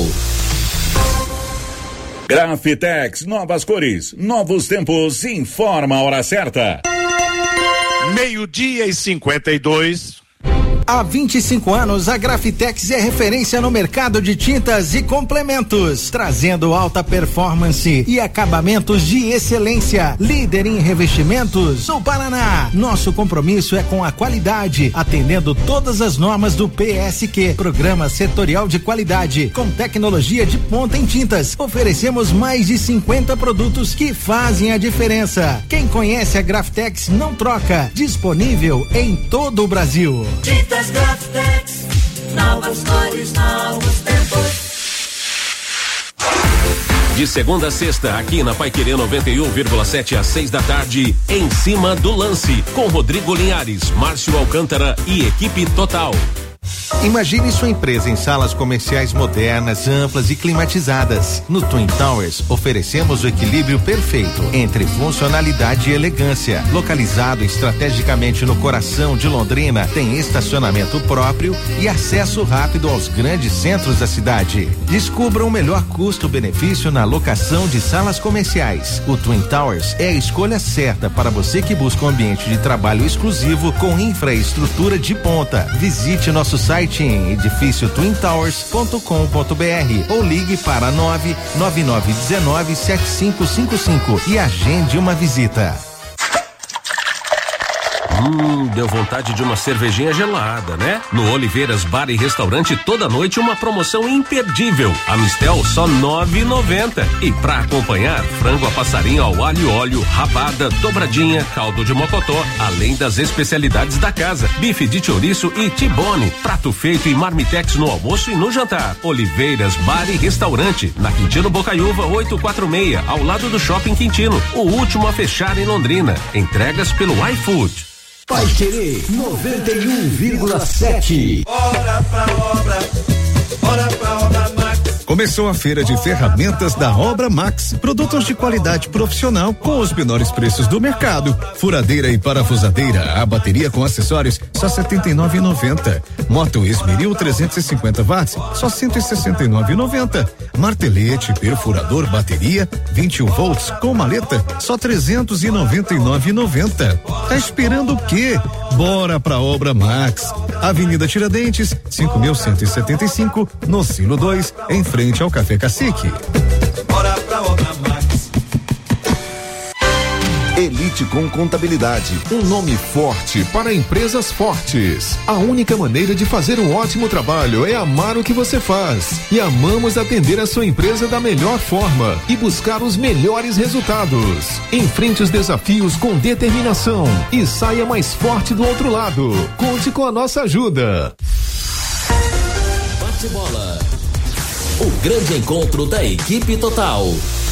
Grafitex, novas cores, novos tempos, informa a hora certa. Meio-dia e cinquenta e dois. Há vinte e cinco anos, a Grafitex é referência no mercado de tintas e complementos, trazendo alta performance e acabamentos de excelência. Líder em revestimentos no Paraná. Nosso compromisso é com a qualidade, atendendo todas as normas do P S Q, Programa Setorial de Qualidade, com tecnologia de ponta em tintas. Oferecemos mais de cinquenta produtos que fazem a diferença. Quem conhece a Grafitex não troca. Disponível em todo o Brasil. Tintas Grafitex, novas cores, novos tempos. De segunda a sexta, aqui na Paiquerê noventa e um vírgula sete às seis da tarde, Em Cima do Lance, com Rodrigo Linhares, Márcio Alcântara e equipe total. Imagine sua empresa em salas comerciais modernas, amplas e climatizadas. No Twin Towers, oferecemos o equilíbrio perfeito entre funcionalidade e elegância. Localizado estrategicamente no coração de Londrina, tem estacionamento próprio e acesso rápido aos grandes centros da cidade. Descubra o melhor custo-benefício na locação de salas comerciais. O Twin Towers é a escolha certa para você que busca um ambiente de trabalho exclusivo com infraestrutura de ponta. Visite nosso site em edifício twin towers ponto com ponto br ou ligue para nove nove nove um nove sete cinco cinco cinco e agende uma visita. Hum, deu vontade de uma cervejinha gelada, né? No Oliveiras Bar e Restaurante, toda noite uma promoção imperdível. A Mistel só nove e noventa. E pra acompanhar, frango a passarinho ao alho e óleo, rabada, dobradinha, caldo de mocotó, além das especialidades da casa, bife de chouriço e tibone, prato feito e marmitex no almoço e no jantar. Oliveiras Bar e Restaurante, na Quintino Bocaiúva oitocentos e quarenta e seis, ao lado do Shopping Quintino, o último a fechar em Londrina. Entregas pelo iFood. Paiquerê noventa e um vírgula sete. Bora pra obra, bora pra obra Max. Começou a feira de ferramentas da Obra Max. Produtos de qualidade profissional com os menores preços do mercado. Furadeira e parafusadeira, a bateria com acessórios, só setenta e nove reais e noventa centavos. Moto Esmeril trezentos e cinquenta watts, só cento e sessenta e nove reais e noventa centavos. Martelete, perfurador, bateria, vinte e um volts com maleta, só trezentos e noventa e nove reais e noventa centavos. Tá esperando o quê? Bora pra Obra Max. Avenida Tiradentes, cinco mil cento e setenta e cinco, no Silo dois, em frente ao Café Cacique. Bora pra obra Max. Elite com Contabilidade, um nome forte para empresas fortes. A única maneira de fazer um ótimo trabalho é amar o que você faz. E amamos atender a sua empresa da melhor forma e buscar os melhores resultados. Enfrente os desafios com determinação e saia mais forte do outro lado. Conte com a nossa ajuda. Bate bola. O grande encontro da equipe total.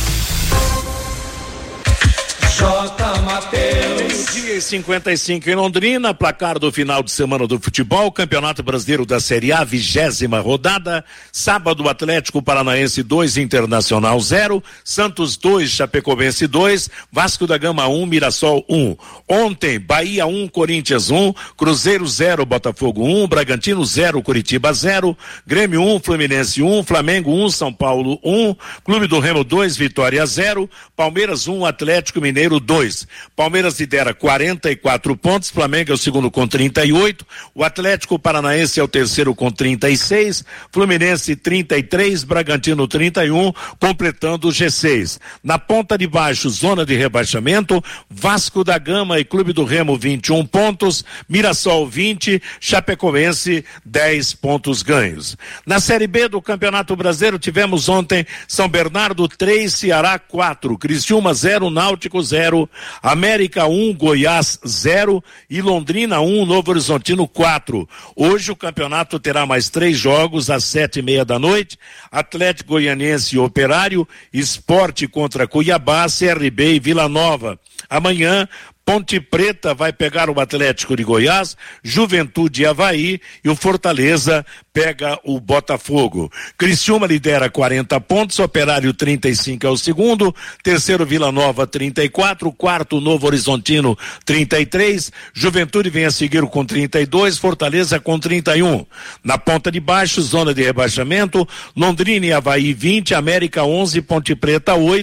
J. Mateus. Dia e cinquenta e cinco em Londrina, placar do final de semana do futebol, Campeonato Brasileiro da Série A, vigésima rodada. Sábado, Atlético Paranaense dois, Internacional zero, Santos dois, Chapecoense dois, Vasco da Gama um, Mirassol um. Ontem, Bahia um, Corinthians um, Cruzeiro zero, Botafogo um, Bragantino zero, Curitiba zero, Grêmio um, Fluminense um, Flamengo um, São Paulo um, Clube do Remo dois, Vitória zero, Palmeiras um, Atlético Mineiro dois. Palmeiras lidera quarenta e quatro pontos, Flamengo é o segundo com trinta e oito, o Atlético Paranaense é o terceiro com trinta e seis, Fluminense trinta e três, Bragantino trinta e um, completando o G seis. Na ponta de baixo, zona de rebaixamento, Vasco da Gama e Clube do Remo vinte e um pontos, Mirassol vinte, Chapecoense dez pontos ganhos. Na Série B do Campeonato Brasileiro tivemos ontem São Bernardo três, Ceará quatro, Criciúma zero, Náutico zero, América um, Goiás zero e Londrina um, Novo Horizontino quatro. Hoje o campeonato terá mais três jogos às sete e meia da noite: Atlético Goianiense e Operário, Sport contra Cuiabá, C R B e Vila Nova. Amanhã, Ponte Preta vai pegar o Atlético de Goiás, Juventude e Avaí, e o Fortaleza pega o Botafogo. Criciúma lidera quarenta pontos, Operário trinta e cinco é o segundo, terceiro Vila Nova trinta e quatro, quarto Novo Horizontino trinta e três, Juventude vem a seguir com trinta e dois, Fortaleza com trinta e um. Na ponta de baixo, zona de rebaixamento, Londrina e Avaí vinte, América onze, Ponte Preta oito,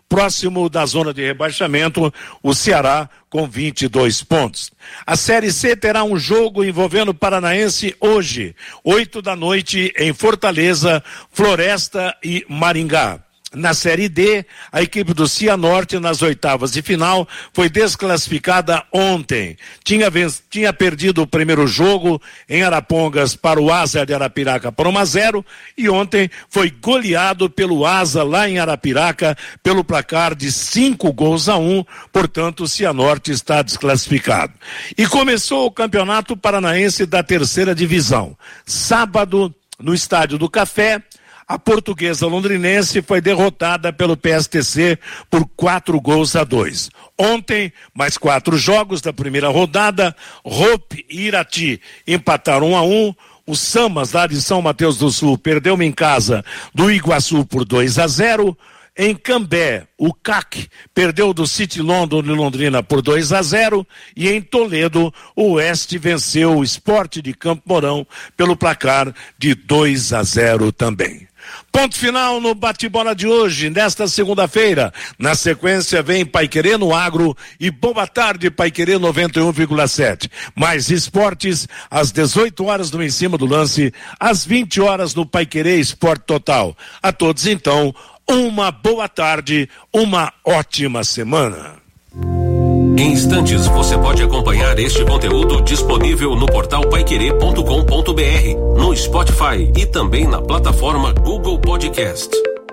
próximo da zona de rebaixamento, o Ceará com vinte e dois pontos. A Série C terá um jogo envolvendo o Paranaense hoje, oito da noite, em Fortaleza, Floresta e Maringá. Na Série D, a equipe do Cianorte, nas oitavas de final, foi desclassificada ontem. Tinha, venc... Tinha perdido o primeiro jogo em Arapongas para o Asa de Arapiraca por um a zero e ontem foi goleado pelo Asa lá em Arapiraca pelo placar de cinco gols a um, portanto o Cianorte está desclassificado. E começou o Campeonato Paranaense da Terceira Divisão. Sábado, no Estádio do Café, a Portuguesa Londrinense foi derrotada pelo P S T C por quatro gols a dois. Ontem, mais quatro jogos da primeira rodada, Hope e Irati empataram um a um. O Samas, lá de São Mateus do Sul, perdeu em casa do Iguaçu por dois a zero. Em Cambé, o C A C perdeu do City London de Londrina por dois a zero e em Toledo, o Oeste venceu o Sport de Campo Mourão pelo placar de dois a zero também. Ponto final no bate-bola de hoje, nesta segunda-feira. Na sequência vem Paiquerê no Agro e Boa Tarde Paiquerê noventa e um vírgula sete. Mais esportes, às dezoito horas no Em Cima do Lance, às vinte horas no Paiquerê Esporte Total. A todos então, uma boa tarde, uma ótima semana. Em instantes, você pode acompanhar este conteúdo disponível no portal paiquerê ponto com ponto br, no Spotify e também na plataforma Google Podcast.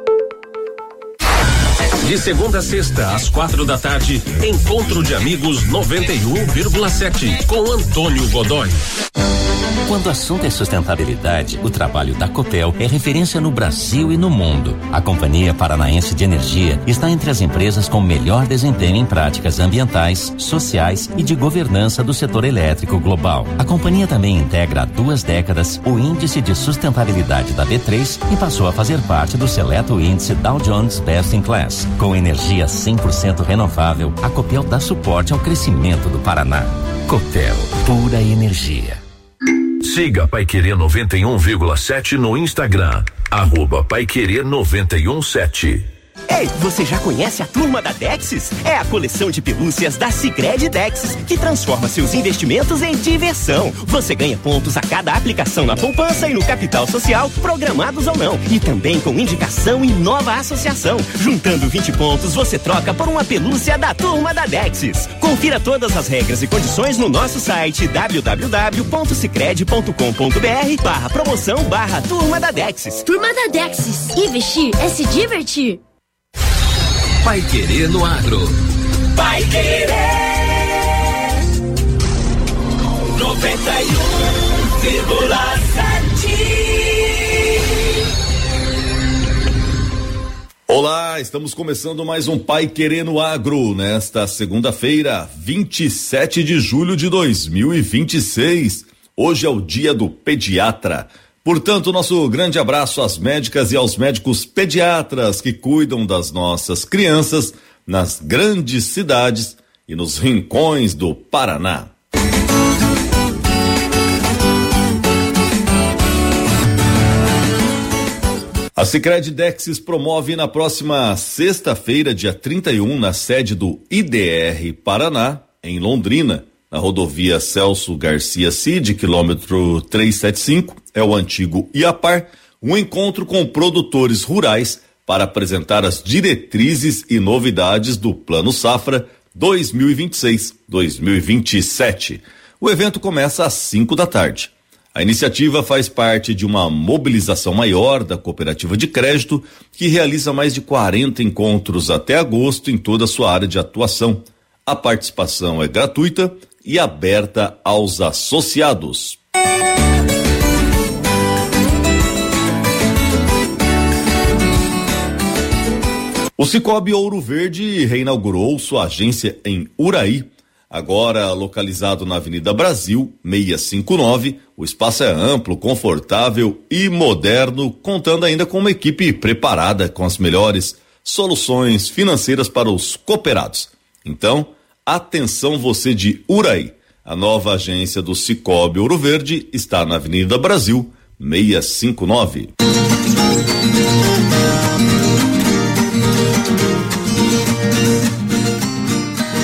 De segunda a sexta, às quatro da tarde, Encontro de Amigos noventa e um vírgula sete, com Antônio Godoy. Quando o assunto é sustentabilidade, o trabalho da Copel é referência no Brasil e no mundo. A Companhia Paranaense de Energia está entre as empresas com melhor desempenho em práticas ambientais, sociais e de governança do setor elétrico global. A companhia também integra há duas décadas o Índice de Sustentabilidade da B três e passou a fazer parte do seleto índice Dow Jones Best in Class. Com energia cem por cento renovável, a Copel dá suporte ao crescimento do Paraná. Copel, pura energia. Siga Paiquerê noventa e um vírgula sete no Instagram, arroba Paiquerê noventa e um sete. Ei, você já conhece a turma da Dexis? É a coleção de pelúcias da Sicredi Dexis, que transforma seus investimentos em diversão. Você ganha pontos a cada aplicação na poupança e no capital social, programados ou não. E também com indicação e nova associação. Juntando vinte pontos, você troca por uma pelúcia da turma da Dexis. Confira todas as regras e condições no nosso site w w w ponto sicredi ponto com ponto br barra promoção barra turma da Dexis. Turma da Dexis. Investir é se divertir. Paiquerê no Agro. Paiquerê noventa e um vírgula sete. Olá, estamos começando mais um Paiquerê no Agro nesta segunda-feira, vinte e sete de julho de dois mil e vinte e seis. Hoje é o dia do pediatra. Portanto, nosso grande abraço às médicas e aos médicos pediatras que cuidam das nossas crianças nas grandes cidades e nos rincões do Paraná. A Sicredi Dexis promove na próxima sexta-feira, dia trinta e um, na sede do I D R Paraná, em Londrina, na rodovia Celso Garcia Cid, quilômetro trezentos e setenta e cinco, é o antigo Iapar, um encontro com produtores rurais para apresentar as diretrizes e novidades do Plano Safra dois mil e vinte e seis a dois mil e vinte e sete. O evento começa às cinco da tarde. A iniciativa faz parte de uma mobilização maior da Cooperativa de Crédito, que realiza mais de quarenta encontros até agosto em toda a sua área de atuação. A participação é gratuita e aberta aos associados. O Cicobi Ouro Verde reinaugurou sua agência em Uraí. Agora localizado na Avenida Brasil, seiscentos e cinquenta e nove, o espaço é amplo, confortável e moderno, contando ainda com uma equipe preparada com as melhores soluções financeiras para os cooperados. Então, atenção você de Uraí. A nova agência do Cicobi Ouro Verde está na Avenida Brasil, seiscentos e cinquenta e nove.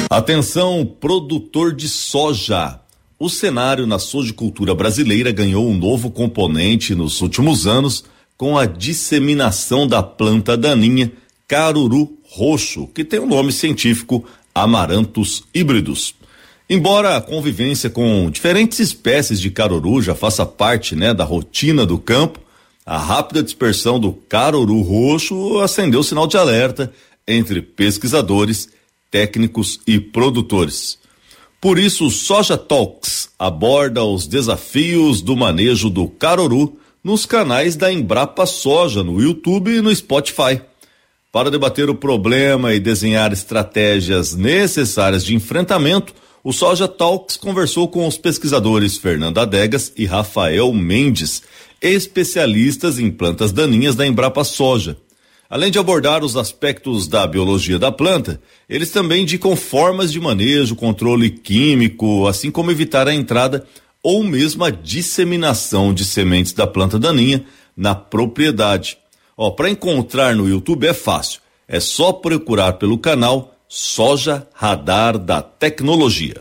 Atenção, produtor de soja. O cenário na sojicultura brasileira ganhou um novo componente nos últimos anos com a disseminação da planta daninha caruru roxo, que tem o nome científico Amaranthus híbridos. Embora a convivência com diferentes espécies de caruru já faça parte, né, da rotina do campo, a rápida dispersão do caruru roxo acendeu o sinal de alerta entre pesquisadores, técnicos e produtores. Por isso, o Soja Talks aborda os desafios do manejo do caruru nos canais da Embrapa Soja, no YouTube e no Spotify. Para debater o problema e desenhar estratégias necessárias de enfrentamento, o Soja Talks conversou com os pesquisadores Fernando Adegas e Rafael Mendes, especialistas em plantas daninhas da Embrapa Soja. Além de abordar os aspectos da biologia da planta, eles também indicam formas de manejo, controle químico, assim como evitar a entrada ou mesmo a disseminação de sementes da planta daninha na propriedade. Ó, para encontrar no YouTube é fácil, é só procurar pelo canal Soja Radar da Tecnologia.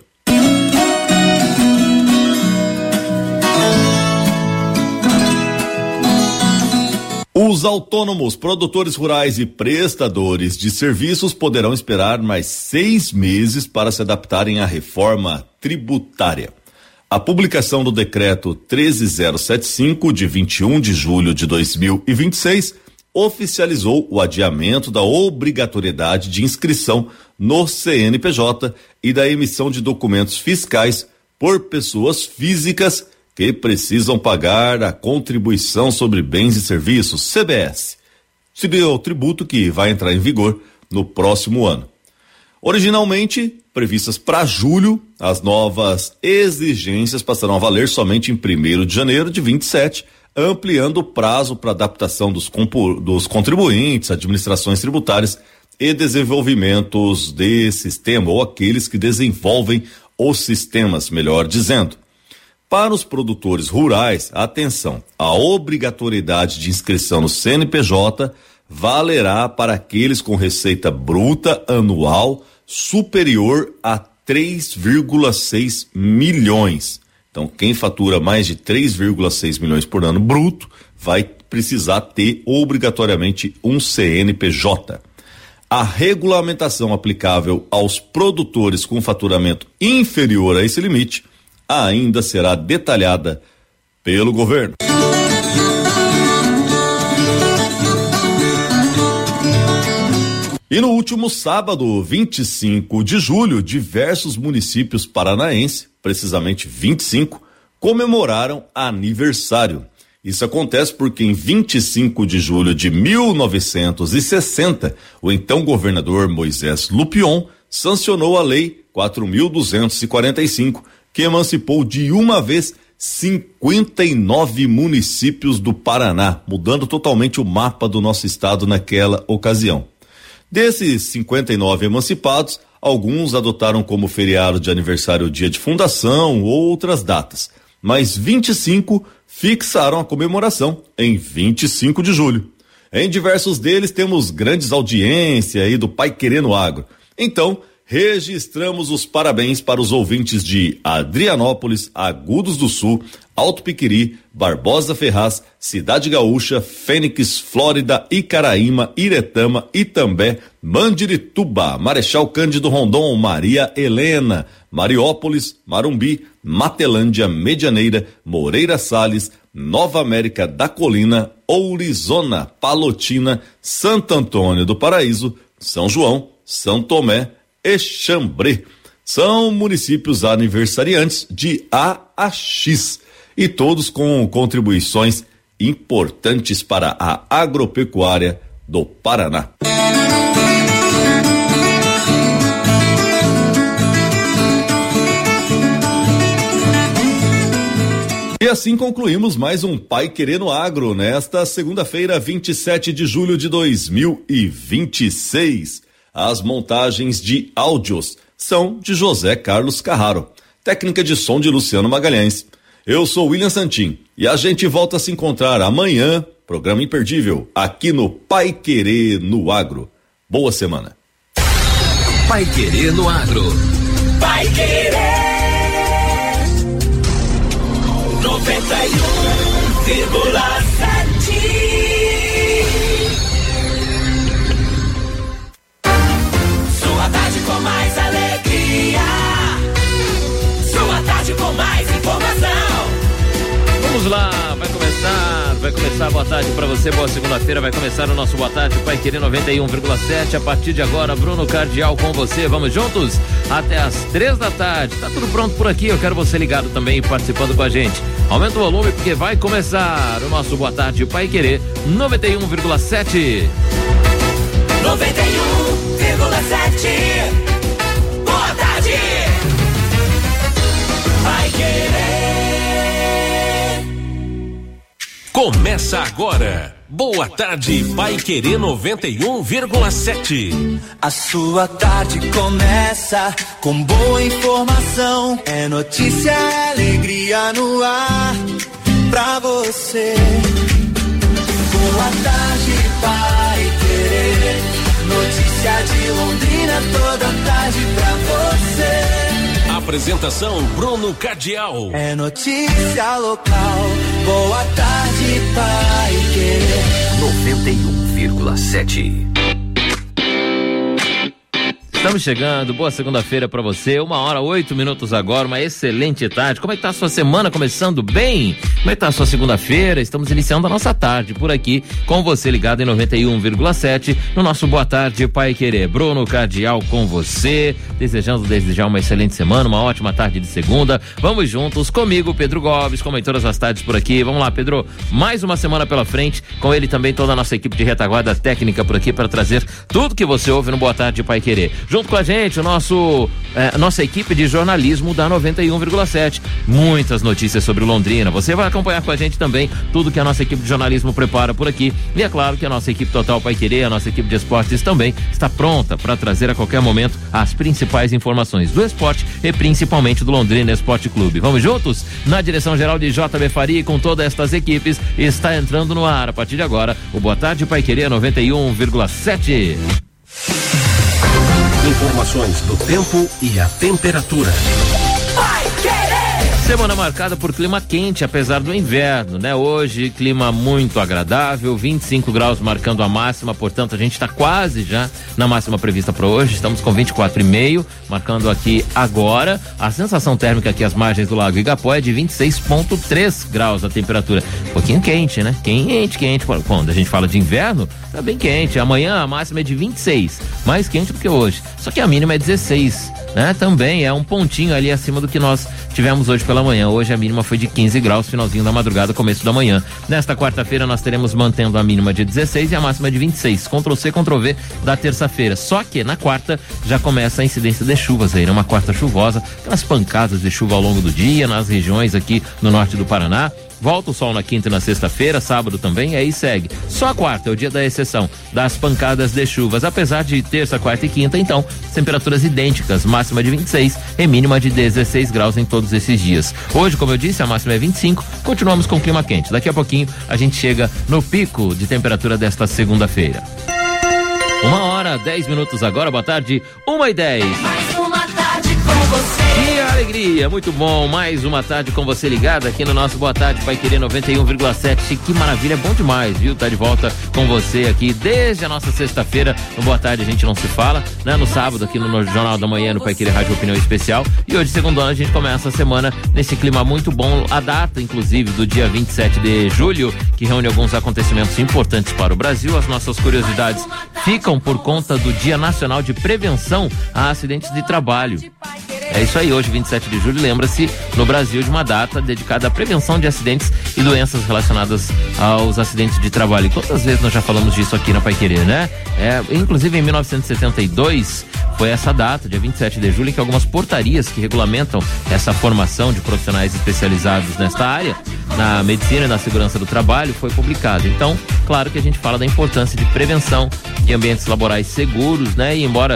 Os autônomos, produtores rurais e prestadores de serviços poderão esperar mais seis meses para se adaptarem à reforma tributária. A publicação do decreto treze mil setenta e cinco, de vinte e um de julho de dois mil e vinte e seis, oficializou o adiamento da obrigatoriedade de inscrição no C N P J e da emissão de documentos fiscais por pessoas físicas que precisam pagar a contribuição sobre bens e serviços, C B S. Seria o tributo que vai entrar em vigor no próximo ano. Originalmente previstas para julho, as novas exigências passarão a valer somente em primeiro de janeiro de vinte e sete, ampliando o prazo para adaptação dos, dos contribuintes, administrações tributárias e desenvolvimentos de sistema, ou aqueles que desenvolvem os sistemas, melhor dizendo. Para os produtores rurais, atenção, a obrigatoriedade de inscrição no C N P J valerá para aqueles com receita bruta anual superior a três vírgula seis milhões. Então, quem fatura mais de três vírgula seis milhões por ano bruto vai precisar ter obrigatoriamente um C N P J. A regulamentação aplicável aos produtores com faturamento inferior a esse limite ainda será detalhada pelo governo. E no último sábado, vinte e cinco de julho, diversos municípios paranaenses, precisamente vinte e cinco, comemoraram aniversário. Isso acontece porque em vinte e cinco de julho de mil novecentos e sessenta, o então governador Moisés Lupion sancionou a Lei quatro mil duzentos e quarenta e cinco, que emancipou de uma vez cinquenta e nove municípios do Paraná, mudando totalmente o mapa do nosso estado naquela ocasião. Desses cinquenta e nove emancipados, alguns adotaram como feriado de aniversário o dia de fundação ou outras datas, mas vinte e cinco fixaram a comemoração em vinte e cinco de julho. Em diversos deles temos grandes audiências aí do Paiquerê no Agro. Então, registramos os parabéns para os ouvintes de Adrianópolis, Agudos do Sul, Alto Piquiri, Barbosa Ferraz, Cidade Gaúcha, Fênix, Flórida, Icaraíma, Iretama, Itambé, Mandirituba, Marechal Cândido Rondon, Maria Helena, Mariópolis, Marumbi, Matelândia, Medianeira, Moreira Salles, Nova América da Colina, Ourizona, Palotina, Santo Antônio do Paraíso, São João, São Tomé e Xambrê. São municípios aniversariantes de A a X e todos com contribuições importantes para a agropecuária do Paraná. E assim concluímos mais um Paiquerê no Agro nesta segunda-feira, vinte e sete de julho de dois mil e vinte e seis. As montagens de áudios são de José Carlos Carraro, técnica de som de Luciano Magalhães. Eu sou William Santin e a gente volta a se encontrar amanhã, programa imperdível, aqui no Paiquerê no Agro. Boa semana. Paiquerê no Agro. Paiquerê noventa e um vírgula sete. Sua tarde com mais alegria. Sua tarde com mais informação. Vamos lá, vai começar, vai começar, boa tarde pra você, boa segunda-feira, vai começar o nosso Boa Tarde Paiquerê noventa e um vírgula sete, a partir de agora, Bruno Cardial com você, vamos juntos até as três da tarde, tá tudo pronto por aqui, eu quero você ligado também, participando com a gente, aumenta o volume porque vai começar o nosso Boa Tarde Paiquerê noventa e um vírgula sete. noventa e um vírgula sete. Boa tarde Paiquerê. Começa agora. Boa tarde, Paiquerê noventa e um vírgula sete. A sua tarde começa com boa informação. É notícia, é alegria no ar pra você. Boa tarde, Paiquerê. Notícia de Londrina toda tarde pra você. Apresentação Bruno Cardial. É notícia local. Boa tarde, Paiquerê noventa e um vírgula sete. Estamos chegando, boa segunda-feira pra você, uma hora, oito minutos agora, uma excelente tarde. Como é que tá a sua semana? Começando bem? Como é que tá a sua segunda-feira? Estamos iniciando a nossa tarde por aqui, com você ligado em noventa e um vírgula sete, no nosso Boa Tarde Paiquerê. Bruno Cardial com você, desejando desejar uma excelente semana, uma ótima tarde de segunda. Vamos juntos comigo, Pedro Gomes, como em todas as tardes por aqui. Vamos lá, Pedro, mais uma semana pela frente, com ele também toda a nossa equipe de retaguarda técnica por aqui para trazer tudo que você ouve no Boa Tarde Paiquerê. Junto com a gente, o nosso, é, nossa equipe de jornalismo da noventa e um vírgula sete. Muitas notícias sobre Londrina. Você vai acompanhar com a gente também tudo que a nossa equipe de jornalismo prepara por aqui. E é claro que a nossa equipe Total Paiquerê, a nossa equipe de esportes também está pronta para trazer a qualquer momento as principais informações do esporte e principalmente do Londrina Esporte Clube. Vamos juntos? Na direção geral de J B Faria, com todas estas equipes, está entrando no ar a partir de agora o Boa Tarde Paiquerê noventa e um vírgula sete. Informações do tempo e a temperatura. Semana marcada por clima quente, apesar do inverno, né? Hoje, clima muito agradável, vinte e cinco graus marcando a máxima, portanto, a gente está quase já na máxima prevista para hoje. Estamos com vinte e quatro vírgula cinco, marcando aqui agora. A sensação térmica aqui às margens do Lago Igapó é de vinte e seis vírgula três graus a temperatura. Um pouquinho quente, né? Quente, quente. Quando a gente fala de inverno, tá bem quente. Amanhã a máxima é de vinte e seis, mais quente do que hoje. Só que a mínima é dezesseis, né? Também é um pontinho ali acima do que nós tivemos hoje pela manhã. Hoje a mínima foi de quinze graus, finalzinho da madrugada, começo da manhã. Nesta quarta-feira nós teremos mantendo a mínima de dezesseis e a máxima de vinte e seis. Ctrl C, Ctrl V da terça-feira. Só que na quarta já começa a incidência de chuvas aí, né? Uma quarta chuvosa, aquelas pancadas de chuva ao longo do dia nas regiões aqui no norte do Paraná. Volta o sol na quinta e na sexta-feira, sábado também, aí segue. Só a quarta é o dia da exceção das pancadas de chuvas, apesar de terça, quarta e quinta, então, temperaturas idênticas, máxima de vinte e seis e mínima de dezesseis graus em todos esses dias. Hoje, como eu disse, a máxima é vinte e cinco, continuamos com clima quente. Daqui a pouquinho a gente chega no pico de temperatura desta segunda-feira. Uma hora, dez minutos agora, boa tarde, uma e dez. Mais uma tarde com você. Que alegria, muito bom, mais uma tarde com você ligado aqui no nosso Boa Tarde Paiquerê noventa e um vírgula sete, que maravilha, é bom demais, viu? Tá de volta com você aqui desde a nossa sexta-feira, no Boa Tarde a gente não se fala, né? No sábado aqui no Jornal da Manhã, no Paiquerê Rádio Opinião Especial, e hoje, segundo ano, a gente começa a semana nesse clima muito bom, a data, inclusive, do dia vinte e sete de julho, que reúne alguns acontecimentos importantes para o Brasil. As nossas curiosidades ficam por conta do Dia Nacional de Prevenção a Acidentes de Trabalho. É isso aí, hoje, vinte e sete de julho, lembra-se no Brasil de uma data dedicada à prevenção de acidentes e doenças relacionadas aos acidentes de trabalho. E quantas vezes nós já falamos disso aqui na Paiquerê, né? É, inclusive em mil novecentos e setenta e dois foi essa data, dia vinte e sete de julho, em que algumas portarias que regulamentam essa formação de profissionais especializados nesta área, na medicina e na segurança do trabalho, foi publicada. Então, claro que a gente fala da importância de prevenção de ambientes laborais seguros, né? E embora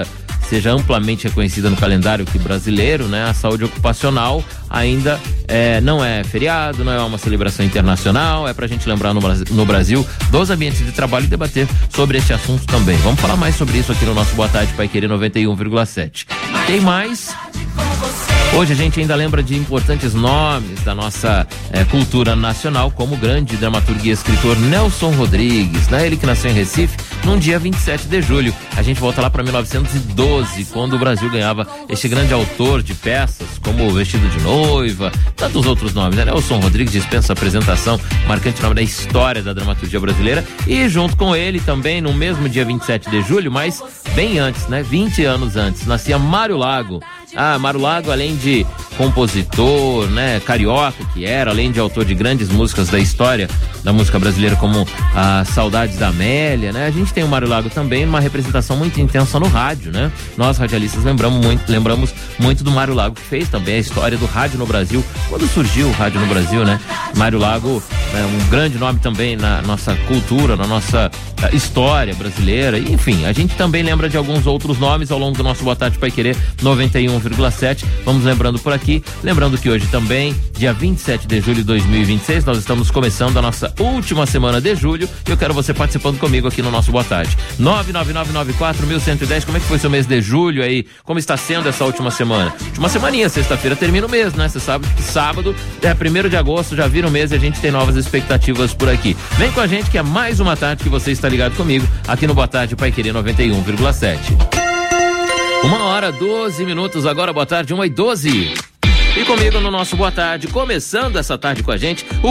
seja amplamente reconhecida no calendário aqui brasileiro, né? A saúde ocupacional ainda é, não é feriado, não é uma celebração internacional, é pra gente lembrar no, no Brasil dos ambientes de trabalho e debater sobre esse assunto também. Vamos falar mais sobre isso aqui no nosso Boa Tarde Paiquerê noventa e um vírgula sete. Tem mais? Hoje a gente ainda lembra de importantes nomes da nossa eh, cultura nacional, como o grande dramaturgo e escritor Nelson Rodrigues, né? Ele que nasceu em Recife num dia vinte e sete de julho. A gente volta lá para mil novecentos e doze, quando o Brasil ganhava este grande autor de peças, como O Vestido de Noiva, tantos outros nomes, né? Nelson Rodrigues dispensa apresentação, marcante nome da história da dramaturgia brasileira, e junto com ele também, no mesmo dia vinte e sete de julho, mas bem antes, né? vinte anos antes, nascia Mário Lago. Ah, Mário Lago, além de compositor, né, carioca que era, além de autor de grandes músicas da história da música brasileira, como a Saudades da Amélia, né? A gente tem o Mário Lago também numa representação muito intensa no rádio, né? Nós radialistas lembramos muito, lembramos muito do Mário Lago, que fez também a história do rádio no Brasil, quando surgiu o rádio no Brasil, né? Mário Lago é um grande nome também na nossa cultura, na nossa história brasileira, e, enfim, a gente também lembra de alguns outros nomes ao longo do nosso Boa Tarde Paiquerê noventa e um vírgula sete. Vamos lembrando por aqui, lembrando que hoje também, dia vinte e sete de julho de dois mil e vinte e seis, nós estamos começando a nossa última semana de julho, e eu quero você participando comigo aqui no nosso Boa Tarde. nove nove nove nove quatro um um zero um, como é que foi seu mês de julho aí? Como está sendo essa última semana? Última semaninha, sexta-feira termina o mês, né? Você sabe que sábado é primeiro de agosto, já vira o mês e a gente tem novas expectativas por aqui. Vem com a gente que é mais uma tarde que você está ligado comigo aqui no Boa Tarde Paiquerê noventa e um vírgula sete. Uma hora, doze minutos, agora boa tarde, uma e doze. E comigo no nosso Boa Tarde, começando essa tarde com a gente, o